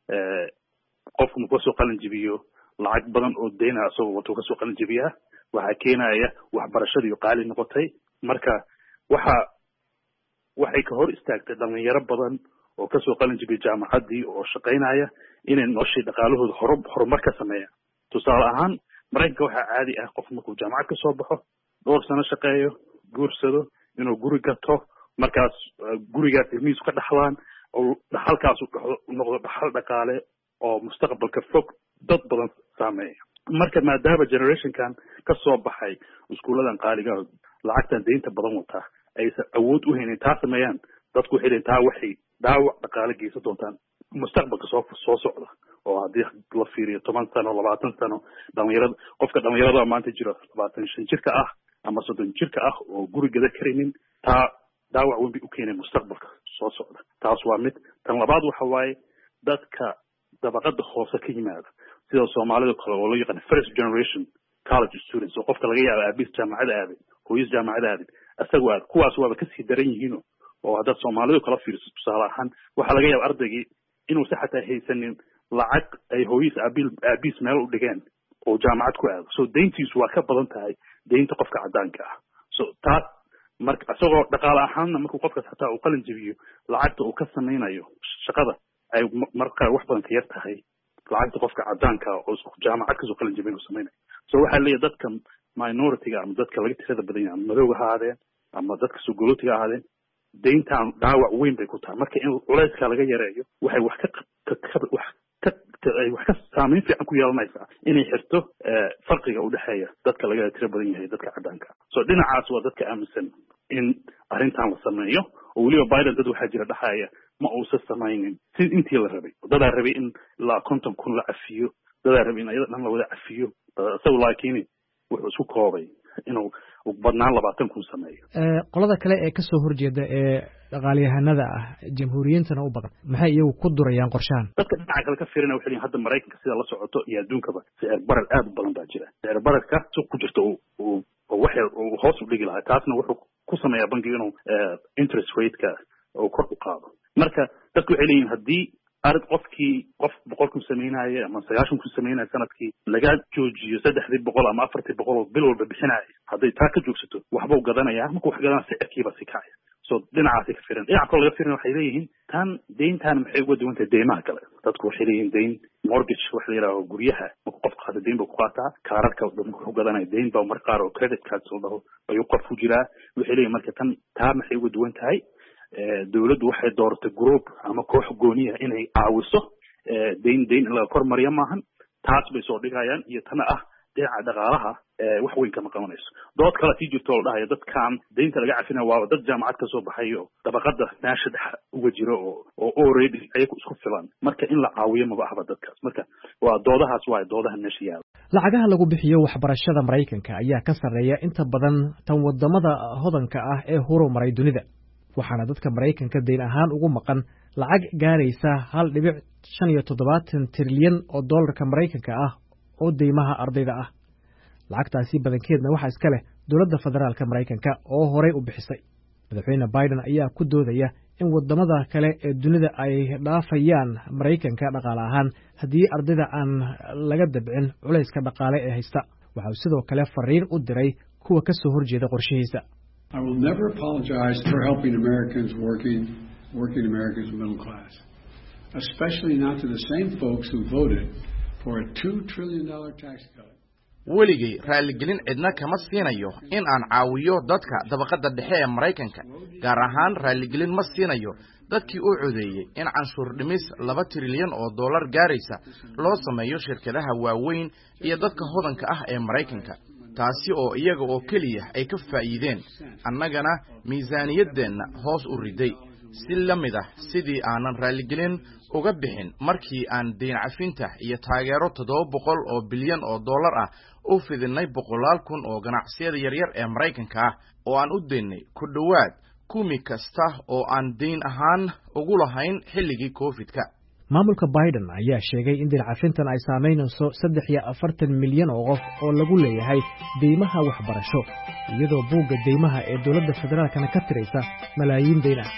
qofku markuu soo qalin jibiyo lacag badan oo deyn ah asagoo wato kasoo qalin jibiyaa waxaa keenaya waxbarashadii qaali noqotay marka waxa waxay ka hor istaagtay dhalinyaro badan oo kasoo qalin jibiya jaamacaddii oo shaqaynaya inay noloshii dhaqaalahooda hor horumar ka sameeyaan tusaale ahaan Maraykanka waxaa caadi ah qof markuu jaamacad ka soo baxo dhowr sano shaqeeyo guursado inuu guri gato markaas gurigaas ilmihiisu ka dhaxlaan oo dhaxalkaas u noqdo dhaxal dhaqaale oo mustaqbalka fog dad badan saameeya marka maadaama generationkan ka soo baxay iskuuladan qaaliga lacagtan deynta badan wata aysan awood u haynin taa sameeyaan dadku waxay leeyihiin taa waxay dhaawac dhaqaale geysan doontaan mustaqbalka soo soo socda oo haddii la fiiriyo toban sano labaatan sano dhalinyarada qofka dhalinyarada maanta jiro labaatan shan jirka ah ama soddon jirka ah oo guri gada karaynin taa dhaawac weyn bay u keenay mustaqbalka soo socda taas waa mid tan labaad waxa waaye dadka dabaqada hoose ka yimaada sida Soomaalida kale oo loo yaqaan first generation college students oo qofka laga yaabo aabiis jaamacad aaday hooyis jaamacad aaday asagoo aad kuwaas waaba ka sii daran yihiin oo hadda Soomaalidu kala fiirso tusaale ahaan waxa laga yaabo ardaygii inuu si xataa haysanin lacag ay hooyis aabil aabiis meel u dhigeen oo jaamacad ku aado so deyntiisu waa ka badan tahay deynta qofka cadaanka ah so taas marka asagoo dhaqaale ahaanna markuu qofkaas xataa uu qalin jibiyo lacagta uu ka samaynayo shaqada ay marka wax badan ka yar tahay lacagta qofka cadaanka oo jaamacad kasoo qalin jibin uu samaynayo so waxaa leeyahay dadka minority-ga ama dadka laga tirada badan yahay ama madowga ha ahaadeen ama dadka sugolootiga ha ahaadeen deyntan dhaawac weyn bay ku tahay marka in culayska laga yareeyo waxay wax ka wax ay wax ka saameyn fiican ku yeelanaysaa inay xirto farqiga u dhexeeya dadka laga tiro badan yahay dadka caddaanka so dhinacaas waa dadka aaminsan in arrintan la sameeyo oo weliba Biden dad waxaa jira dhaxaya ma uusan samaynin si intii la rabay dadaa rabay in la konton kun la cafiyo dadaa rabay in ayada dhan la wada cafiyo isagu laakiin wuxuu isku koobay inuu badnaan labaatan kun sameeyo qolada kale ee kasoo horjeeda ee dhaqaaliyahanada ah jamhuuriyintana u badan maxay iyagu ku durayaan qorshahan dadka dhinaca kale ka fiirina waxay hadda Mareykanka sida la socoto iyo adduunkaba sicir barar aad u badan baa jira sicir bararka suuq ku jirta oo waxa uu hoos u dhigi lahaa taasna wuxuu ku sameeyaa bangiga inuu interest rate-ka oo kor u qaado marka dadku waxay leeyihiin haddii arid qofkii qof boqol kun sameynaya ama sagaashan kun sameynaya sanadkii laga joojiyo saddexdii boqol ama afartii boqol oo bil walba bixinaya hadday taa ka joogsato waxbuu gadanayaa marka wax gadana sicirkiiba si kacaya so dhinacaasi ka firan dhinaca kale laga firan waxay leeyihiin tan deyntan maxay uga duwan tahay deymaha kale dadku waxay leeyihiin deyn mortgage wax la yidhaaho guryaha marka qofka qaata deyn buu ku qaataa kaararka wuxuu gadanaya deyn baa mar qaar oo credit cards oo dhaho ayuu qof ku jiraa waxay leeyihiin marka tan taa maxay uga duwan tahay dawladdu waxay dooratay group ama koox gooniya inay caawiso deyn deyn in laga kormariyo maahan taas bay soo dhigayaan iyo tana ah dhinaca dhaqaalaha wax weyn kama qabanayso dood kale sii jirto oo la dhahayo dadkan deynta laga cafinayo waa dad jaamacad ka soo baxay oo dabaqada meesha dhex uga jiro oo oo already ayagu isku filan marka in la caawiyo maba ahba dadkaas marka waa doodahaas waa doodaha meesha yaala lacagaha lagu bixiyo waxbarashada Mareykanka ayaa ka sarreeya inta badan tan wadamada hodanka ah ee horumaray dunida waxaana dadka Mareykanka deyn ahaan ugu maqan lacag gaaraysa hal dhibic shan iyo toddobaatan trilyan oo dollarka Mareykanka ah oo deymaha ardayda ah lacagtaasi badankeedna waxa iska leh dowladda federaalka Mareykanka oo horey u bixisay madaxweyne Biden ayaa ku doodaya in wadamada kale ee dunida ay dhaafayaan Mareykanka dhaqaale ahaan haddii ardayda aan laga dabcin culayska dhaqaale ee haysta waxa uu sidoo kale fariin u diray kuwa ka soo horjeeda qorshihiisa I will never apologize for helping Americans working, working Americans middle class, especially not to the same folks who voted for a two trillion dollar tax cut. weligay raaligelin cidna kama siinayo in aan caawiyo dadka dabaqada dhexe ee Mareykanka gaar ahaan raaligelin ma siinayo dadkii u codeeyay in canshuur dhimis laba trilyan oo dollar gaaraysa loo sameeyo shirkadaha waaweyn iyo dadka hodanka ah ee Mareykanka taasi oo iyaga oo kaliya ay ka faa'iideen annagana miisaaniyadeenna hoos u riday si la mid ah sidii aanan raaligelin uga bixin markii aan deyn cafinta iyo taageero toddoba boqol oo bilyan oo dollar ah u fidinay boqolaal kun oo ganacsiyada yaryar ee Mareykanka ah oo aan u deynay ku dhowaad kumi kasta oo aan deyn ahaan ugu lahayn xilligii Covid-ka maamulka Biden ayaa sheegay in deyn cafintan ay saameynayso saddex iyo afartan milyan oo qof oo lagu leeyahay deymaha waxbarasho iyadoo buugga deymaha ee dowladda federaalkana ka tiraysa malaayiin deyn ah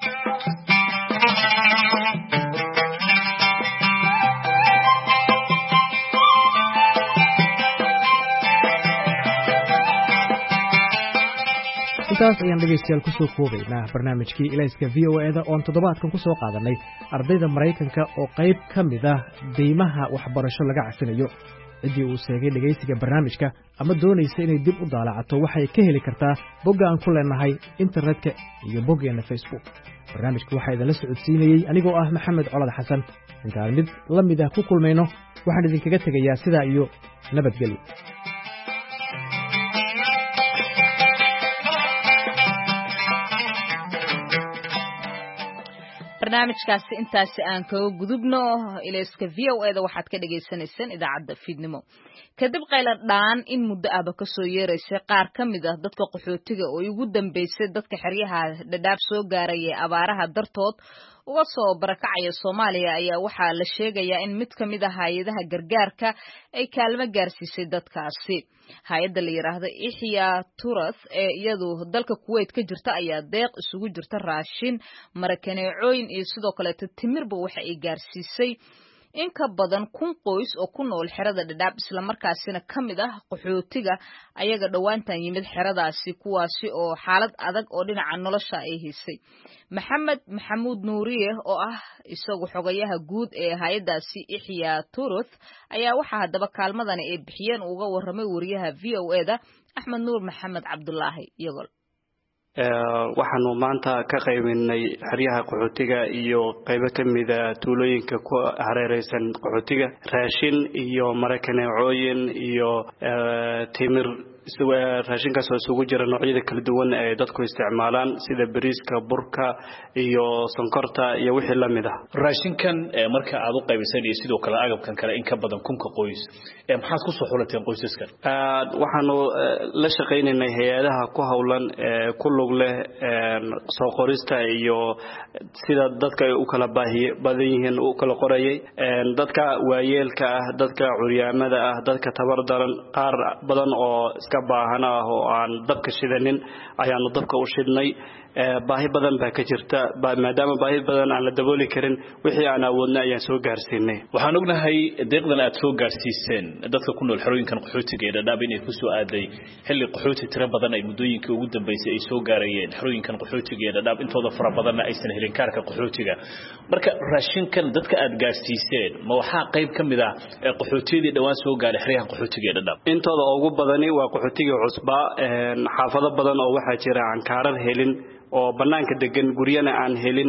intaas ayaan dhegaystayaal ku soo koobaynaa barnaamijkii ilayska v o e da oon toddobaadkan ku soo qaadanay ardayda Mareykanka oo qayb ka mid ah deymaha waxbarasho laga cafinayo ciddii uu sheegay dhegaysiga barnaamijka ama doonaysa inay dib u daalacato waxay ka heli kartaa bogga aan ku leenahay internetka iyo boggeena Facebook barnaamijka waxaa idinla socodsiinayey anigoo ah Maxamed Colad Xasan intaan mid la mid ah ku kulmayno waxaan idinkaga tegayaa sidaa iyo nabadgelyo barnaamijkaasi intaasi aan kaga gudubno ilayska v o e da waxaad ka dhagaysanaysaan idaacadda fiidnimo kadib qayla dhaan in muddo ahba ka soo yeeraysay qaar ka mid ah dadka qaxootiga oo ugu dambeysay dadka xeryaha dhadhaab soo gaaraya abaaraha dartood uga soo barakacaya Soomaaliya ayaa waxaa la sheegayaa in mid ka mid ah hay'adaha gargaarka ay kaalmo gaarsiisay dadkaasi hay'adda la yiraahdo Ihya Turath ee iyadu dalka Kuwait ka jirta ayaa deeq isugu jirta raashin marakaneecooyin iyo sidoo kale timirba waxa ay gaarsiisay in ka badan kun qoys oo ku nool xerada dhadhaab isla markaasina ka mid ah qaxootiga ayaga dhawaantan yimid xeradaasi kuwaasi oo xaalad adag oo dhinaca nolosha ay haysay Maxamed Maxamuud Nuuriye oo ah isagu xogayaha guud ee hay'adaasi Ihya Turath ayaa waxa hadaba kaalmadani ay bixiyeen uga waramay wariyaha V O E da Axmed Nuur Maxamed Cabdullaahi Yagol waxaanu maanta ka qaybinay xeryaha qaxootiga iyo qaybo ka mida tuulooyinka ku hareereysan qaxootiga raashin iyo marakaneecooyin iyo timir raashinkaas oo isugu jira noocyada kala duwan ee dadku isticmaalaan sida bariiska burka iyo sonkorta iyo wixii la mid ah raashinkan marka aad u qaybisay iyo sidoo kale agabkan kale in ka badan kunka qoys ee maxaad ku soo xulateen qoysaskan waxaanu la shaqaynaynay hay'adaha ku hawlan ee ku lug leh soo qorista iyo sida dadka ay u kala baahiye badan yihiin u kala qorayay dadka waayeelka ah dadka curyaamada ah dadka tabardaran qaar badan oo iska baahan ah oo aan dabka shidanin ayaanu dabka u shidnay baahi badan baa ka jirta maadaama baahi badan aan la dabooli karin wixii aan awoodnay ayaan soo gaarsiinay waxaan ognahay deeqdan aad soo gaarsiiseen dadka ku nool xerooyinkan qaxootiga ee Dadaab inay ku soo aaday xilli qaxooti tiro badan ay muddooyinkii ugu dambeysay ay soo gaarayeen xerooyinkan qaxootiga ee Dadaab intooda fara badan aysan helin kaarka qaxootiga marka raashinkan dadka aad gaarsiiseen ma waxa qayb kamid ah qaxootiyadii dhawaan soo gaaray xeryahan qaxootiga ee Dadaab intooda ugu badani waa qaxootiga cusba xaafado badan oo waxa jira aan kaarar helin oo banaanka degan guriyana aan helin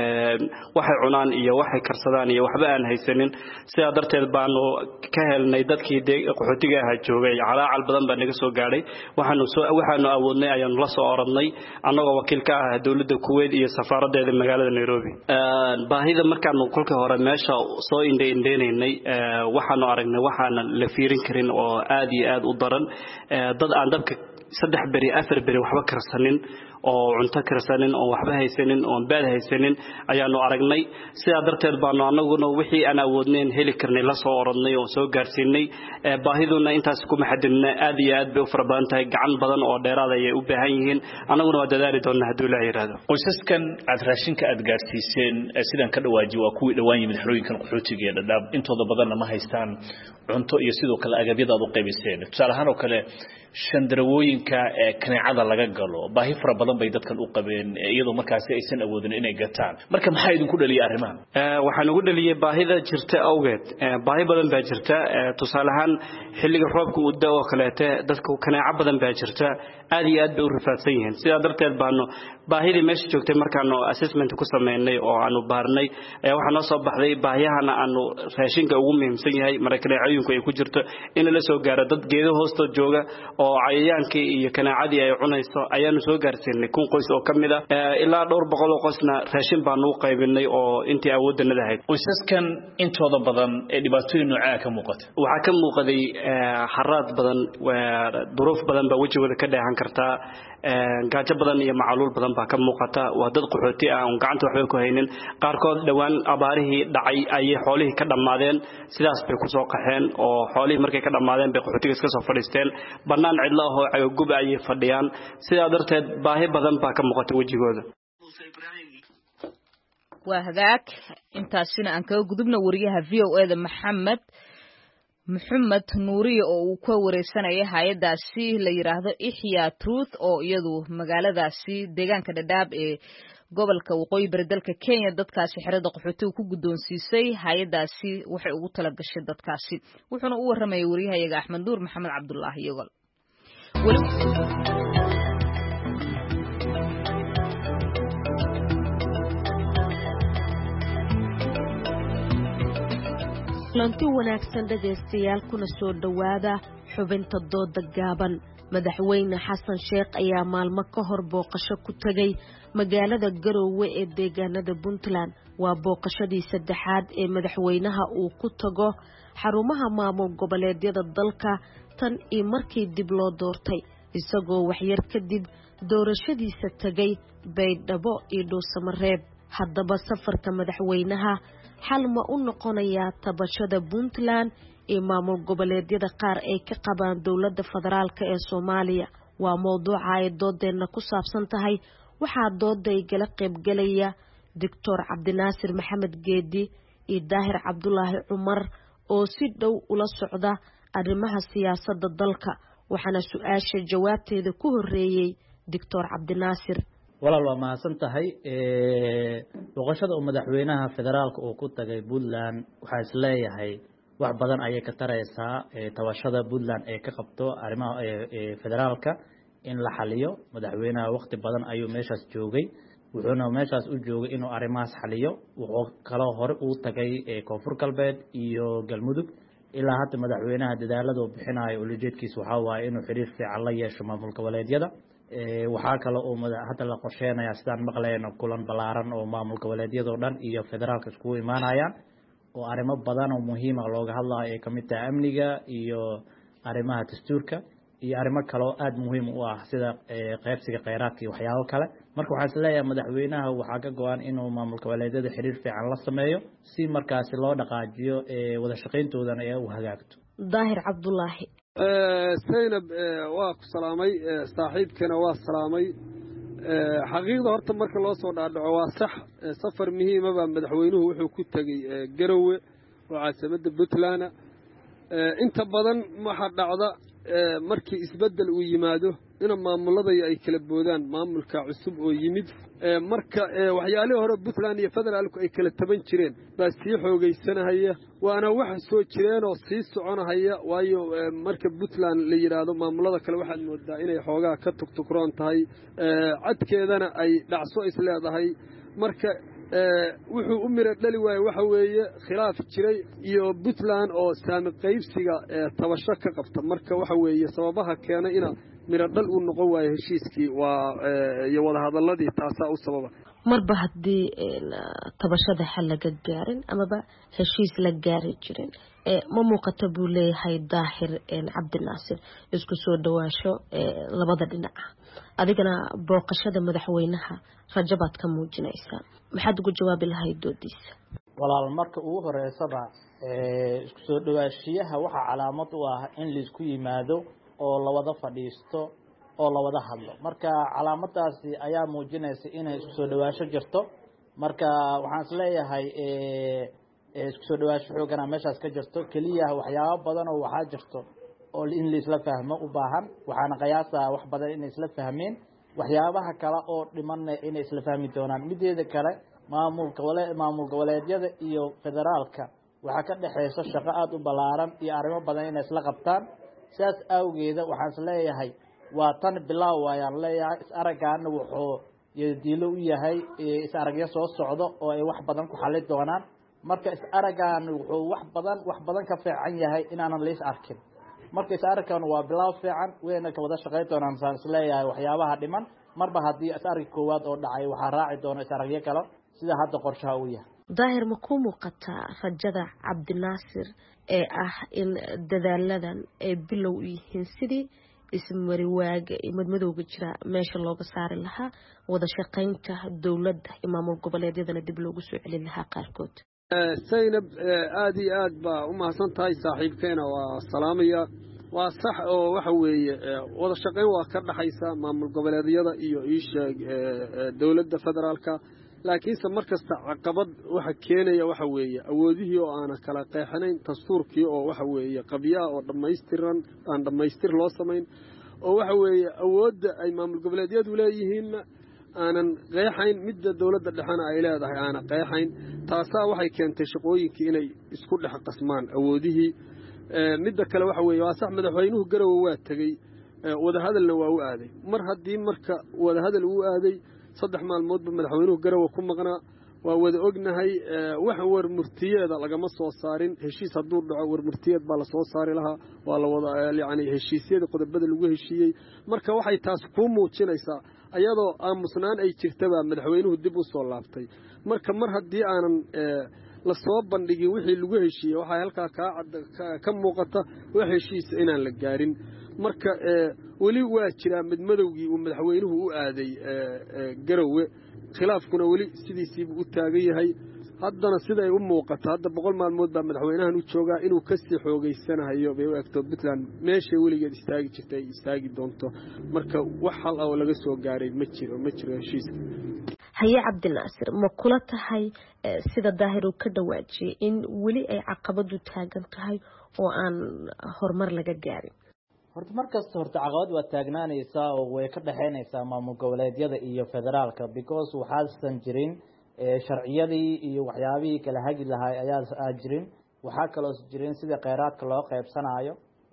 waxay cunaan iyo waxay karsadaan iyo waxba aan haysanin sida darteed baanu ka helnay dadkii qaxootiga ah joogay calaacal badan baa naga soo gaaray waxaanu soo waxaanu awoodnay ayaanu la soo oradnay anagoo wakiil ka ah dawladda Kuwait iyo safaaradeeda magaalada Nairobi baahida markaanu kulka hore meesha soo indhay indheenaynay waxaanu aragnay waxaana la fiirin karin oo aad iyo aad u daran dad aan dabka saddex bari afar bari waxba karsanin oo cunto karsanin oo waxba haysanin oo baad haysanin ayaanu aragnay sida darteed baanu anaguna wixii aan awoodneen heli karnay la soo oradnay oo soo gaarsiinay baahiduna intaas kuma xadidna aad iyo aad bay u farabadan tahay gacan badan oo dheeraad ay u baahan yihiin anaguna waa dadaali doonaa haduu Ilaahay yiraahdo qoysaskan aad raashinka aad gaarsiiseen sidan ka dhawaaji waa kuwii dhawaan yimid xerooyinkan qaxootiga ee Dadaab intooda badan ma haystaan cunto iyo sidoo kale agabyada aad u qaybiseen tusaale ahaan oo kale shandarawooyinka ee kaneecada laga galo baahi fara badan bay dadkan u qabeen iyadoo markaas aysan awoodin inay gataan marka maxay idin ku dhaliyay arrimahan ee waxaan ugu dhaliyay baahida jirta awgeed baahi badan baa jirta tusaale ahaan xilliga roobka uu da'o kaleete dadku kaneeca badan baa jirta aad iyo aad bay u rafaadsan yihiin sidaa darteed baanu baahidii meesha joogtay markaanu assessment ku sameynay oo aanu baarnay waxa noo soo baxday baahiyahana aanu raashinka ugu muhiimsan yahay marakaneecooyinku ay ku jirto in la soo gaaro dad geedo hoostood jooga oo cayayaankii iyo kaneecadii ay cunayso ayaanu soo gaarsiinay kun qoys oo kamid ah ilaa dhowr boqol oo qoysna raashin baanu u qaybinay oo intii awoodnada ahayd qoysaskan intooda badan ee dhibaatooyin nooca ka muuqata waxa ka muuqday xaraad badan duruuf badan baa wajigooda ka dheehan kartaa gaajo badan iyo macaluul badan baa ka muuqata waa dad qaxooti ah oo gacanta waxba ku haynin qaarkood dhawaan abaarihii dhacay ay xoolihii ka dhamaadeen sidaas bay ku soo qaxeen oo xoolihii markay ka dhamaadeen bay qaxootiga iska soo fadhiisteen banaan cidla ah oo cagagub ay fadhiyaan sidaa darteed baahi badan baa ka muuqata wajigooda waa hagaag intaasina aan kaga gudubna wariyaha V O A da Maxamed محمد نوري oo ku wareysanaya hay'adaasi la yiraahdo Ihya Truth oo iyadu magaaladaasi deegaanka Dadaab ee gobolka waqooyi bari dalka Kenya dadkaasi xirada qaxootiga ku gudoonsiisay hay'adaasi waxay ugu tala gashay dadkaasi wuxuuna u waramay wariyahayaga Axmed Nuur Maxamed Cabdullaahi Yogol lanti wanaagsan dhageystayaal kuna soo dhawaada xubinta dooda gaaban madaxweyne xasan sheekh ayaa maalmo ka hor booqasho ku tagay magaalada Garowe ee deegaanada Puntland waa booqashadii saddexaad ee madaxweynaha uu ku tago xarumaha maamul goboleedyada dalka tan iyo markii dib loo doortay isagoo waxyar kadib doorashadiisa tagay Baydhabo iyo Dhuusamareeb haddaba safarka madaxweynaha xal ma u noqonayaa tabashada Puntland ee maamul goboleedyada qaar ay ka qabaan dawladda federaalka ee Soomaaliya waa mowduuca ay doodeena ku saabsan tahay waxaa dooda igala qayb galaya Doctor Cabdinaasir Maxamed Geedi iyo Daahir Cabdulaahi Cumar oo si dhow ula socda arrimaha siyaasadda dalka waxaana su'aasha jawaabteeda ku horeeyay Doctor Cabdinaasir walaal waa mahadsan tahay ee boqoshada uu madaxweynaha federaalka uu ku tagay Puntland waxa isleeyahay wax badan ayay ka taraysaa ee tabashada Puntland ee ka qabto arrimaha ee federaalka in la xaliyo madaxweynaha waqti badan ayuu meeshaas joogay wuxuuna meeshaas u joogay inuu arrimahaas xaliyo wuxuu kaloo hore uu tagay koonfur galbeed iyo galmudug ilaa hadda madaxweynaha dadaalada uu bixinayo ujeedkiisa waxaa waaye inuu xiriir fiican la yeesho maamul goboleedyada waxaa kale oo hadda la qorsheenaya sidaan maqlayno kulan balaaran oo maamul goboleedyadoo dhan iyo federaalka iskugu imaanayaan oo arrimo badan oo muhiima looga hadlayo ay kamid tahay amniga iyo arrimaha dastuurka iyo arrimo kale oo aada muhiim u ah sida qaybsiga kheyraadka iyo waxyaabo kale marka waxaan isleeyahay madaxweynaha waxaa ka go-an inuu maamul goboleedyada xiriir fiican la sameeyo si markaasi loo dhaqaajiyo wada shaqayntoodana ee u hagaagto daahir cabdulaahi zaynab waa ku salaamay saaxiibkana waa salaamay xaqiiqda horta marka loo soo dhaadhaco waa sax safar muhiimaba madaxweynuhu wuxuu ku tegey garowe oo caasimadda puntland inta badan waxaa dhacda markii isbeddel uu yimaado ina maamuladaya ay kala boodaan maamulka cusub oo yimid marka waxyaalihii hore puntland iyo federaalku ay kala taban jireen baa sii xoogaysanahaya waana waxa soo jireen oo sii soconahaya waayo marka puntland la yidhaahdo maamulada kale waxaad moodaa inay xoogaa ka tugtugroon tahay cadkeedana ay dhacso is leedahay marka wuxuu u miro dhali waaye waxa weeye khilaaf jiray iyo puntland oo saami qaybsiga tabasho ka qabta marka waxa weeye sababaha keena ina miro dhal uu noqon waayo heshiiskii waa iyo wadahadaladii taasaa u sababa marba haddii tabashada xal laga gaarin amaba heshiis la gaari jirin ma muuqata buu leeyahay daahir cabdinaasir isku soo dhawaasho labada dhinaca adigana booqashada madaxweynaha rajabaad ka muujinaysaa maxaad ugu jawaabi lahayd doodiisa walaal marka ugu horeysaba isku soo dhawaashiyaha waxaa calaamad u ah in laisku yimaado oo la wada fadhiisto oo la wada hadlo marka calaamadaasi ayaa muujinaysa inay isku soo dhawaasho jirto marka waxaan is leeyahay isku soo dhawaasho xoogana meeshaas ka jirto keliya waxyaabo badan oo waxaa jirto oo in la isla fahmo u baahan waxaana qiyaasaa wax badan inay isla fahmeen waxyaabaha kale oo dhimanna inay isla fahmi doonaan mideeda kale maamul goboleed maamul goboleedyada iyo federaalka waxaa ka dhexeysa shaqo aada u ballaaran iyo arrimo badan inay isla qabtaan sidaas awgeeda waxaan is leeyahay waa tan bilaaw ayaan leeyahay is araggaana wuxuu diilo u yahay is aragyo soo socdo oo ay wax badan ku xali doonaan marka is araggaan wuxuu wax badan wax badan ka fiican yahay inaanan la is arkin marka is araggan waa bilaaw fiican wayna ka wada shaqayn doonaan saan is leeyahay waxyaabaha dhiman marba haddii is arag koowaad oo dhacay waxaa raaci doona is aragyo kale sida hadda qorshaha uu yahay daahir ma ku muuqataa rajada cabdinaasir ee ah in dadaaladan ay bilow u yihiin sidii ismari waaga iyo madmadowga jira meesha looga saari lahaa wada shaqaynta dowladda iyo maamul goboleedyadana dib loogu soo celin lahaa qaarkood zaynab aada iyo aad baa u mahadsan tahay saaxiibkeena waa salaamaya waa sax oo waxa weeye wada shaqayn waa ka dhaxaysa maamul goboleedyada iyo iisheeg dowladda federaalka laakiinse markasta caqabad waxa keenaya waxa weeye awoodihii oo aana kala qeexanayn dastuurkii oo waxa weeye qabyaha oo dhammaystiran aan dhammaystir loo samayn oo waxa weeye awoodda ay maamul goboleedyadu leeyihiinna aanan qeexayn midda dowladda dhexena ay leedahay aana qeexayn taasaa waxay keentay shaqooyinkii inay isku dhex qasmaan awoodihii midda kale waxa weeye waa sax madaxweynuhu garowe waa tegey wadahadalna waa u aaday mar haddii marka wadahadal uu aaday saddex maalmoodba madaxweynuhu garowe ku maqnaa waa wada ognahay wax warmurtiyeeda lagama soo saarin heshiis hadduu dhaco warmurtiyeed baa lasoo saari lahaa waa la wada yacni heshiisyada qodobada lagu heshiiyey marka waxay taas kuu muujinaysaa ayadoo aamusnaan ay jirtabaa madaxweynuhu dib u soo laabtay marka mar haddii aanan lasoo bandhigin wixii lagu heshiiyey waxaa halkaa kaa ka muuqata wax heshiisa inaan la gaarin marka weli waa jiraa midmadowgii uu madaxweynuhu u aaday garowe khilaafkuna weli sidiisiibuu u taagan yahay haddana siday u muuqato hadda boqol maalmood baa madaxweynahan u joogaa inuu kasii xoogeysanahayo bay u egto puntland meeshay weligeed istaagi jirta ay istaagi doonto marka wax hal ah oo laga soo gaaray ma jiro ma jiro heshiiska haye cabdinaasir ma kula tahay sida daahir uu ka dhawaajiyey in weli ay caqabadu taagan tahay oo aan horumar laga gaarin horta markasta horta caqabad waa taagnaanaysaa oo way ka dhexaynaysaa maamul goboleedyada iyo federaalka because waxaasan jirin sharciyadii iyo waxyaabihii kala hagi lahaa ayaa jirin waxaa kaloo jirin sida kheyraadka loo qaybsanayo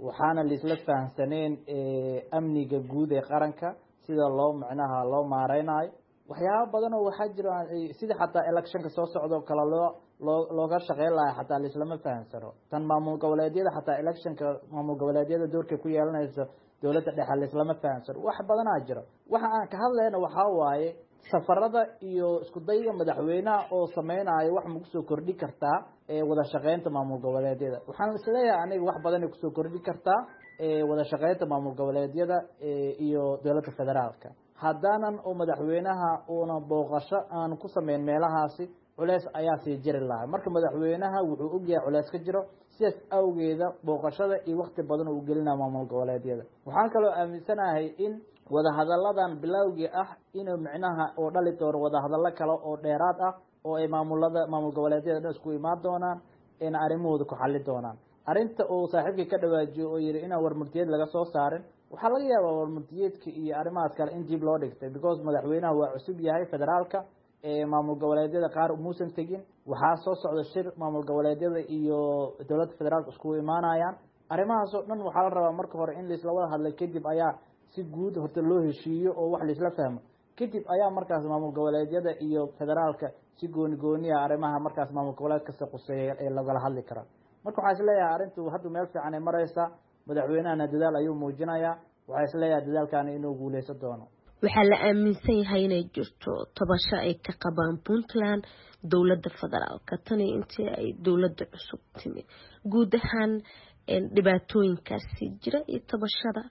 waxaana laisla fahamsaneen amniga guud ee qaranka sida loo macnaha loo maareynayo waxyaabo badan oo waxaa jira sida xataa electionka soo socdo kala loo loo looga shaqeyn lahaa xataa laislama fahamsano tan maamul goboleedyada xataa electionka maamul goboleedyada doorka ku yeelanaysa dowladda dhexe laislama fahamsano wax badanaa jira waxa aan ka hadlayna waxaa waaye safarada iyo isku dayga madaxweynaha oo sameynayo wax ma kusoo kordhi kartaa wada shaqeynta maamul goboleedyada waxaan isleeyahay aniga wax badan ay kusoo kordhi kartaa wada shaqeynta maamul goboleedyada iyo dowladda federaalka haddaanan oo madaxweynaha uuna booqasho aan ku sameyn meelahaasi culeys ayaa sii jiri lahaa marka madaxweynaha wuxuu ogyahay culeys ka jiro sidaas awgeeda booqashada iyo wakti badan uu gelinaa maamul goboleedyada waxaan kaloo aaminsanahay in wadahadalladan bilowgii ah inuu micnaha oo dhali doono wadahadallo kale oo dheeraad ah oo ay maamulada maamul goboleedyada dhan isku imaan doonaan in arrimahooda ku xalli doonaan arrinta uu saaxiibkii ka dhawaajiyo oo yidhi inaan warmurtiyeed laga soo saarin waxaa laga yaabaa warmurtiyeedka iyo arrimahaas kale in dib loo dhigtay because madaxweynaha waa cusub yahay federaalka maamul goboleedyada qaar muusan tegin waxaa soo socda shir maamul goboleedyada iyo dowladda federaalka iskugu imaanayaan arrimahaas oo dhan waxaa la rabaa marka hore in laisla wada hadlay kadib ayaa si guud horta loo heshiiyo oo wax laisla fahmo kadib ayaa markaas maamul goboleedyada iyo federaalka si gooni gooniya arrimaha markaas maamul goboleed kasta quseeya ee lagala hadli karaa marka waxaa isleeyahay arrintu hadda meel fiican ay maraysaa madaxweynahana dadaal ayuu muujinayaa waxaa isleeyahay dadaalkaani inuu guuleysan doono waxaa la aaminsan yahay inay jirto tabasho ay ka qabaan puntland dowladda federaalka tani intii ay dowladda cusub timi guud ahaan dhibaatooyinkaasi jira iyo tabashada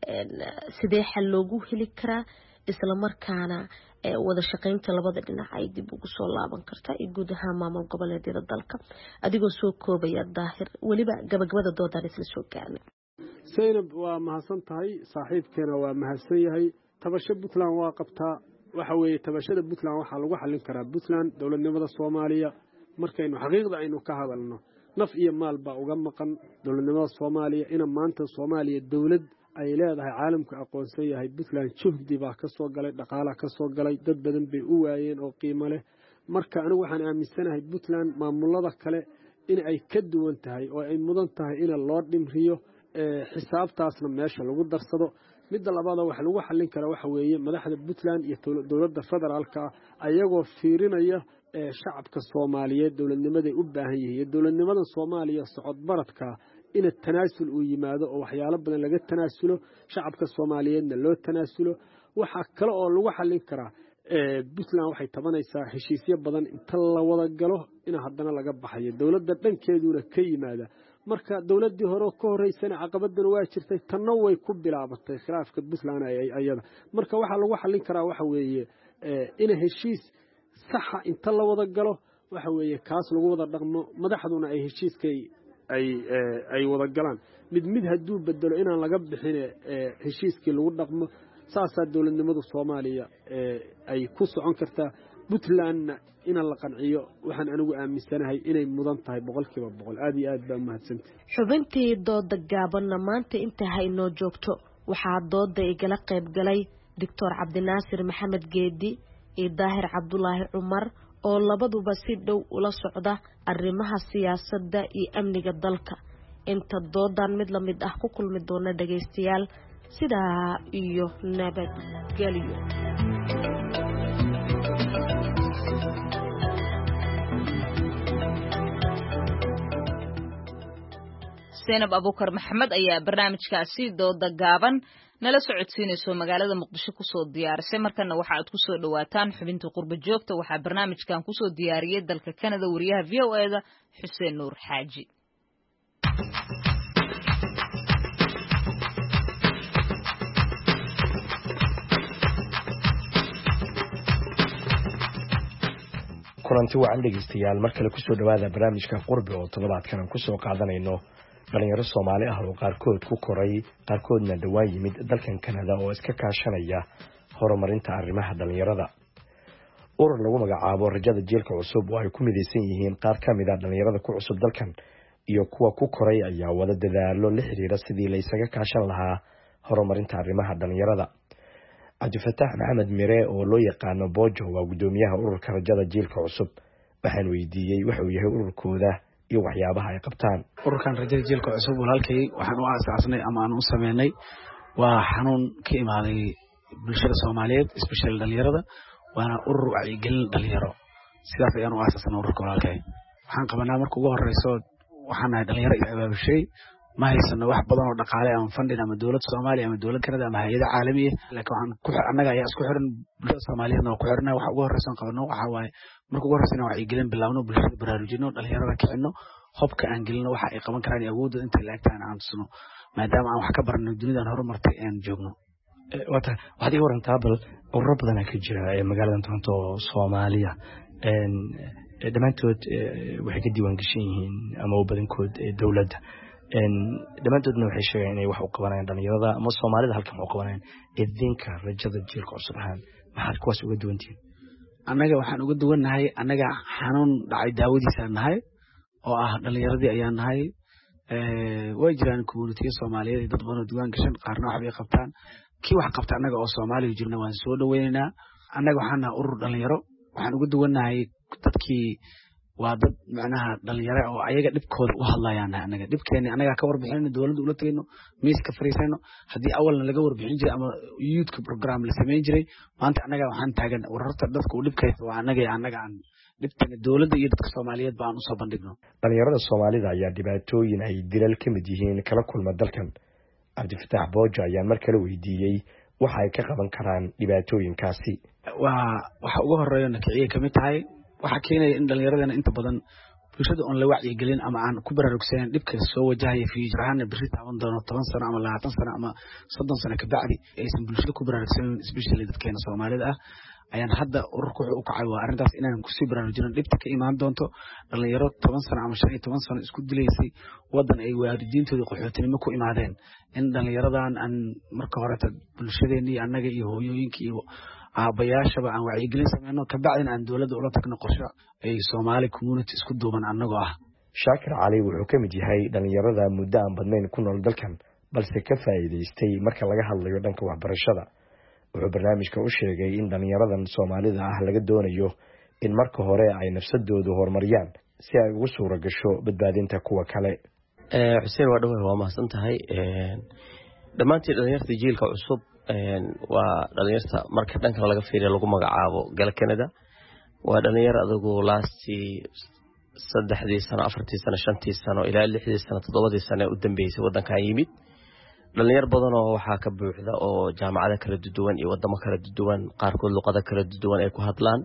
sidee xal loogu heli karaa islamarkaana wada shaqeynta labada dhinac ay dib ugu soo laaban kartaa iyo guud ahaan maamul goboleedyada dalka adigoo soo koobaya daahir weliba gabagabada doodaan isla soo gaarnay zaynab waa mahadsan tahay saaxiibkeena waa mahadsan yahay tabasho puntland waa qabtaa waxa weeye tabashada puntland waxaa lagu xallin karaa puntland dowladnimada soomaaliya markaynu xaqiiqda aynu ka hadalno naf iyo maal baa uga maqan dowladnimada soomaaliya ina maanta soomaaliya dowlad ay leedahay caalamku aqoonsan yahay puntland juhdi baa ka soo galay dhaqaalaha ka soo galay dad badan bay u waayeen oo qiimo leh marka anigu waxaan aaminsanahay puntland maamulada kale in ay ka duwan tahay oo ay mudan tahay in loo dhimriyo xisaabtaasna meesha lagu darsado midda labaad waxa lagu xallin karaa waxa weeye madaxda puntland iyo dowladda federaalka ayagoo fiirinaya shacabka soomaaliyeed dowladnimaday u baahan yihiin dowladnimada soomaaliya socod baradka in tanaasul uu yimaado oo waxyaalo badan laga tanaasulo shacabka soomaaliyeedna loo tanaasulo waxa kale oo lagu xallin karaa puntland waxay tabanaysaa heshiisyo badan inta la wada galo in haddana laga baxayo dowladda dhankeeduna ka yimaada marka dowladdii hore ka horeysana caqabadana waa jirtay tanna way ku bilaabatay khilaafka puntland ayada marka waxaa lagu xallin karaa waxa weeye in heshiis saxa inta la wada galo waxa weeye kaas lagu wada dhaqmo madaxduna ay heshiiskay ay ay wada galaan mid mid hadduu bedelo inaan laga bixin heshiiskii lagu dhaqmo saasaa dowladnimadu soomaaliya ay ku socon kartaa puntlandna ina la qanciyo waxaan anigu aaminsanahay inay mudan tahay boqolkiiba boqol aad iyo aad baa umahadsantay xubintii dooda gaabanna maanta inta haynoo joogto waxaa dooda igala qayb galay doctor cabdinaasir maxamed geedi iyo daahir cabdulaahi cumar oo labaduba si dhow ula socda arrimaha siyaasadda iyo amniga dalka inta doodan mid la mid ah ku kulmi doona dhagaystayaal sidaa iyo nabadgelyo zaynab abuukar maxamed ayaa barnaamijkaasi dooda gaaban nala socodsiinayso magaalada muqdisho kusoo diyaarisay markana waxa aad kusoo dhawaataan xubinta qurba joogta waxaa barnaamijkan kusoo diyaariyey dalka Canada wariyaha V O A da Xuseen Nuur Xaaji kulanti wacan dhegeystayaal mar kale kusoo dhawaada barnaamijka qurbi oo toddobaadkan aan kusoo qaadanayno dhalinyaro Soomaali ah oo qaarkood ku koray qaarkoodna dhawaan yimid dalkan Canada oo iska kaashanaya horumarinta arrimaha dhalinyarada urur lagu magacaabo rajada jiilka cusub oo ay ku mideysan yihiin qaar ka mid ah dhalinyarada ku cusub dalkan iyo kuwa ku koray ayaa wada dadaalo la xiriira sidii la isaga kaashan lahaa horumarinta arrimaha dhalinyarada cabdifataax maxamed mire oo loo yaqaano Bojo waa gudoomiyaha ururka rajada jiilka cusub waxaan weydiiyey waxa uu yahay ururkooda iyo waxyaabaha ay qabtaan. ururkan rajada jiilka cusub walaalkay waxaan u aasaasnay ama aan u sameynay waa xanuun ka imaaday bulshada Soomaaliyeed especially dhalinyarada waana urur wacyigelin dhalinyaro sidaas ayaan u aasaasnay ururka walaalkay waxaan qabanaa marka ugu horeyso waxaan nahay dhalinyaro is abaabushay ma haysano wax badan oo dhaqaale ama funding ama dawladda Soomaaliya ama dawladda Kanada ama hay'ado caalami ah laakiin waxaan ku annaga ayaa isku xiran bulshada Soomaaliyeed oo ku xirnaa waxa ugu horeysan qabano waxa waaye marka ugu horeysan wacyigelin bilaawno bulshada baraarujino dhalinyarada kicino hobka aan gelino waxa ay qaban karaan awoodda inta laagtaan aan tusno maadaama aan wax ka barno dunida horumartay aan joogno. wata waxaad ii warantaa bal ururo badan ka jira ee magaalada Toronto Soomaaliya een dhamaantood waxay ka diiwaan gashan yihiin ama badankood dawladda een dhamaantoodna waxay sheegeen inay wax u qabanayaan dhalinyarada ama Soomaalida halkan wax u qabanayaan idinka rajada jiilka cusub ahaan maxaad kuwaas uga duwantiin? annaga waxaan uga duwanahay annaga xanuun dhacay daawadiisa nahay oo ah dhalinyaradii ayaan nahay ee way jiraan community Soomaaliyeed dad badan oo diiwaan gashan qaarna wax bay qabtaan kii wax qabta annaga oo Soomaaliya jirna waan soo dhaweynaynaa annaga waxaan nahay urur dhalinyaro waxaan uga duwanahay dadkii waa dad macnaha dhalinyaro oo ayaga dhibkooda u hadlayaan annaga dhibkeena annaga ka warbixinayno dawladda ula tagayno miiska fariisayno hadii awalna laga warbixin jiray ama youth program la sameyn jiray maanta annaga waxaan taagan wararta dadka u dhibkaysa waa annaga annaga aan dhibtana dawladda iyo dadka Soomaaliyeed baan u soo bandhigno. dhalinyarada Soomaalida ayaa dhibaatooyin ay dilal ka mid yihiin kala kulma dalkan. Cabdifataax Boojo ayaa mar kale weydiiyay waxa ay ka qaban karaan dhibaatooyinkaasi. waa waxa ugu horeeya nakiciye kamid tahay waxa keenay in dhalinyaradana inta badan bulshada on la wacyi gelin ama aan ku baraarugsan dhibka soo wajahaya fiijrahan bari taaban doono toban sano ama labaatan sano ama soddon sano ka bacdi aysan bulshada ku baraarugsan especially dadkeena Soomaalida ah ayaan hadda ururku wuxuu u kacay waa arintaas inaan ku sii baraarujino dhibta ka imaan doonto dhalinyaro toban sano ama shan iyo toban sano isku dilaysay wadan ay waalidiintooda qaxootinimo ku imaadeen in dhalinyaradan aan marka hore bulshadeena iyo annaga iyo hooyooyinka iyo aabayaashaba aan wacyigelin sameeyno ka bacdina aan dawladda ula tagno qorshe ay Soomaali community isku duuban annagoo ah. Shaakir Cali wuxuu ka mid yahay dhalinyarada muddo aan badnayn ku nool dalkan balse ka faa'iideystay marka laga hadlayo dhanka waxbarashada. wuxuu barnaamijka u sheegay in dhalinyaradan Soomaalida ah laga doonayo in marka hore ay nafsadoodu horumariyaan si ay ugu suura gasho badbaadinta kuwa kale. ee Xuseen waa dhawaad waa mahadsan tahay ee dhamaantii dhalinyarada jiilka cusub ee waa dhalinyarta marka dhanka laga fiiriyo lagu magacaabo gal Canada waa dhalinyaro adagu laastii saddexdii sano afartii sano shantii sano ilaa lixdii sano toddobadii sano u dambeysay wadanka yimid dhalinyar badan oo waxa ka buuxda oo jaamacada kala duwan iyo wadamo kala duwan qaarkood luqada kala duwan ay ku hadlaan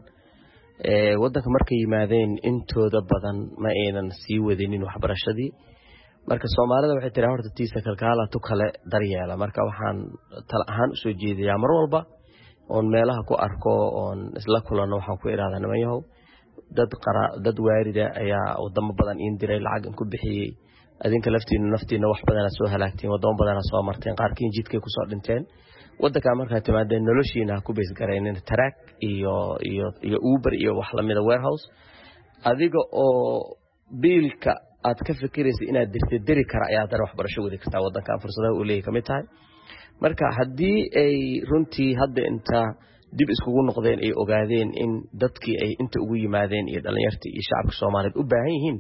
ee wadanka markay yimaadeen intooda badan ma aynan sii wadinin waxbarashadii marka Soomaalida waxay tiraa horta tiisa kalkaala tu kale daryeela marka waxaan tal ahaan u soo jeediyaa mar walba oo meelaha ku arko oo isla kulano waxaan ku iraahdaa nimayahow dad qara dad waarida ayaa wadamo badan in diray lacag ku bixiyay adinka laftiina naftiina wax badan soo halaagteen wadamo badan soo marteen qaarkiin jidkay ku soo dhinteen wadanka marka timaadeen noloshiina ku bees gareeyeen track iyo iyo iyo Uber iyo wax lamida warehouse adiga oo biilka aad ka fikiraysa inaad dirtay diri kara ayaa dar waxbarasho wadi kartaa wadanka fursadaha u leeyahay kamid tahay marka hadii ay runtii hadda inta dib iskugu noqdeen ay ogaadeen in dadkii ay inta ugu yimaadeen iyo dhalinyartii iyo shacabka Soomaaliyeed u baahan yihiin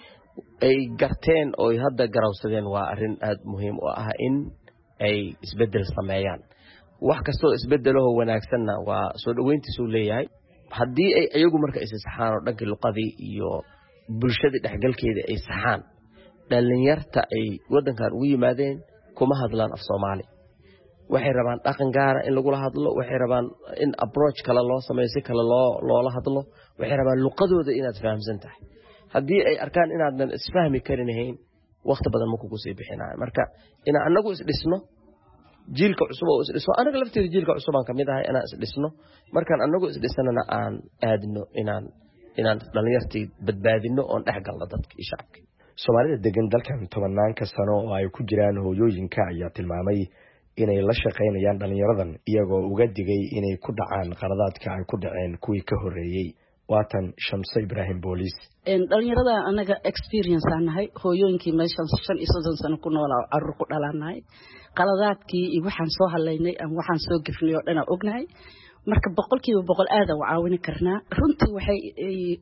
ay garteen oo hadda garawsadeen waa arin aad muhiim u ah in ay isbedel sameeyaan wax kasto isbedelo wanaagsanna waa soo dhaweyntiisu leeyahay hadii ay ayagu marka is saxaan oo dhanka luqadii iyo bulshada dhexgalkeeda ay saxaan dhalinyarta ay wadankan ugu yimaadeen kuma hadlaan af Soomaali waxay rabaan dhaqan gaar in lagu la hadlo waxay rabaan in approach kala loo sameeyo si kala loo loola hadlo waxay rabaan luqadooda inaad fahamsan tahay hadii ay arkaan inaadan isfahmi karinayn waqti badan ma kugu sii bixinaa marka ina anagu is dhisno jiilka cusub oo is dhiso anaga lafteeda jiilka cusub aan kamid ahay inaan is dhisno markaan anagu is dhisnana aan aadno inaan inaan dhalinyartii badbaadino oo dhex galno dadka iyo shacabka Soomaalida degan dalkan tobanaanka sano oo ay ku jiraan hooyooyinka ayaa tilmaamay inay la shaqeynayaan dhalinyaradan iyagoo uga digay inay ku dhacaan qaladaadka ay ku dhaceen kuwii ka horeeyay waatan Shamsa Ibrahim Booliis in dhalinyarada anaga experience anahay hooyooyinkii meeshan shan iyo soddon sano ku noolaa carruur ku dhalaanahay qaladaadkii iyo waxaan soo haleynay ama waxaan soo gifnay oo dhan ognahay marka boqolkiiba boqol aad u caawin karnaa runtii waxay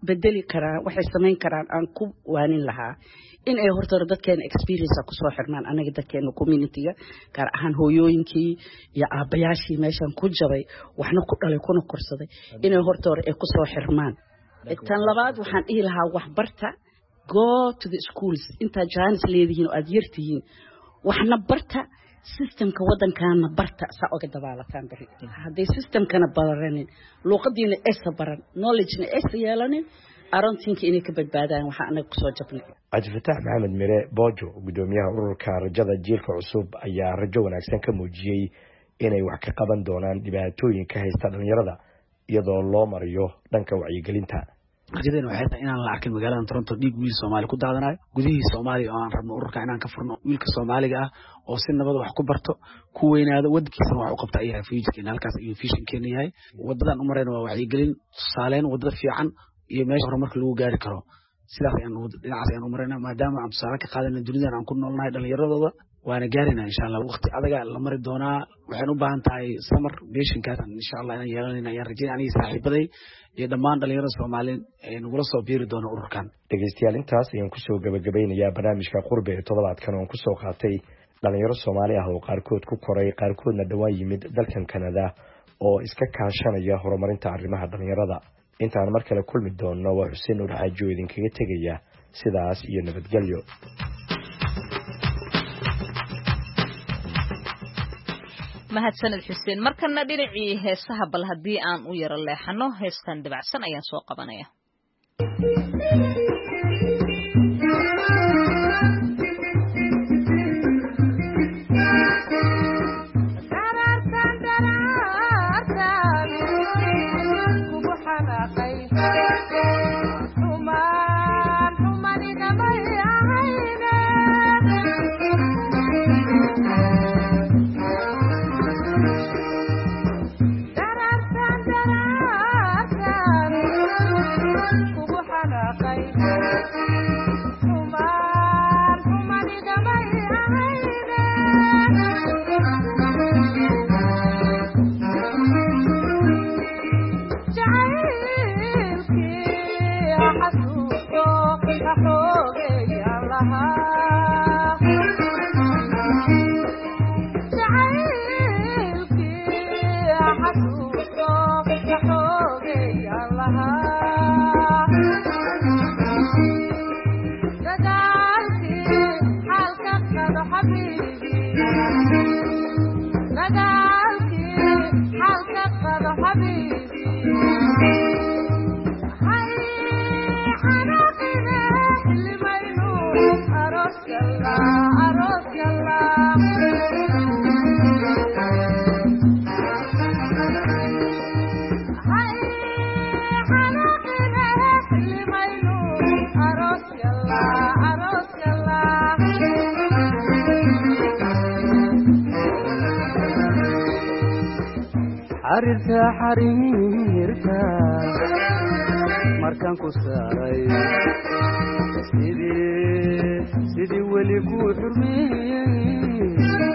bedeli karaan waxay samayn karaan aan ku waanin lahaa in ay horta dadkeena experience ku soo xirmaan anaga dadkeena community-ga gaar ahaan hooyooyinkii iyo aabayaashii meeshan ku jabay waxna ku dhalay kuna korsaday inay horta ay ku soo xirmaan tan labaad waxaan dhihi lahaa wax barta go to the schools inta jaanis leedihiin oo aad yartihiin waxna barta systemka wadankaana barta saa uga dabaalataan bari hadday systemkana baranin luqadiina aysa baran knowledge-na aysa yeelanin arintiinka inay ka badbaadaan waxa anaga kusoo jabnay cabdifataax maxamed mire boojo gudoomiyaha ururka rajada jiilka cusub ayaa rajo wanaagsan ka muujiyey inay wax ka qaban doonaan dhibaatooyinka haysta dhalinyarada iyadoo loo mariyo dhanka wacyigelinta rajadeen waxay tahay inaan la arkin magaalada Toronto dhiig wiil Soomaali ku daadanayo gudihii Soomaaliya oo aan rabno ururka inaan ka furno wiilka Soomaaliga ah oo si nabad wax ku barto ku weynaado wadkiisa wax u qabta ayaa future-ka halkaas iyo vision-keena yahay wadadan u marayna waa wacyigelin saaleen wadada fiican iyo meesha horumarka lagu gaari karo sidaas ayaan dhinacaas ayaan u maraynaa maadaama aan tusaale ka qaadana dunida aan ku noolnahay dhalinyaradooda waana gaarina insha Allah waqti adaga la mari doonaa waxaan u baahan tahay summer vacation-kaas insha Allah inaan yeelanayna ayaan rajaynaa aniga saaxiibaday iyo dhammaan dhalinyarada Soomaaliyeed ee nagula soo biiri doona ururkan dhageystayaal intaas ayaan ku soo gabagabeynayaa barnaamijka qurbe ee toddobaadkan oo ku soo qaatay dhalinyaro Soomaali ah oo qaarkood ku koray qaarkoodna dhawaan yimid dalkan Canada oo iska kaashanaya horumarinta arrimaha dhalinyarada intaan mar kale kulmi doono waa Xuseen Nuur Xaaji oo idinkaga tegaya sidaas iyo nabadgelyo mahadsanid Xuseen markana dhinacii heesaha bal hadii aan u yara leexano heestan dibacsan ayaan soo qabanaya xarirta xariirta markaan ku saaray sidii sidii weli ku xurmiyey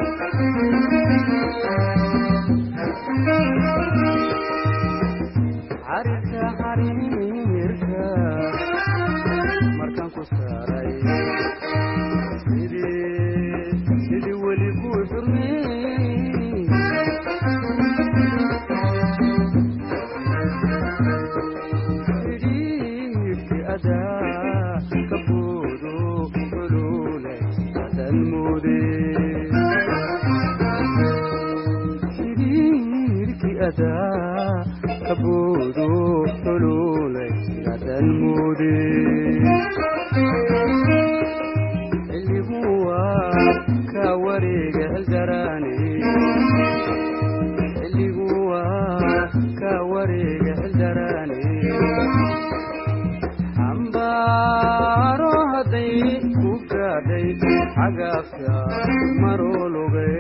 xarirta xariirta markaan ku saaray sidii sidii weli ku xurmiyey kabuudu xuluulay gadan muudi xilligu waa ka wareega xildaraani xilligu waa ka wareega xildaraani xambaaro hadday ku gaadhay cagaafka maroolugay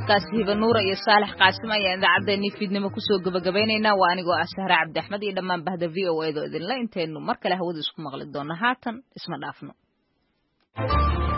codkaasi hiba nuura iyo saalax qaasim ayaa idaacaddeennii fiidnimo kusoo gabagabaynaynaa waa anigoo ah sahre cabdi axmed iyo dhammaan bahda v o edo idinla intaynu mar kale hawada isku maqli doona haatan isma dhaafno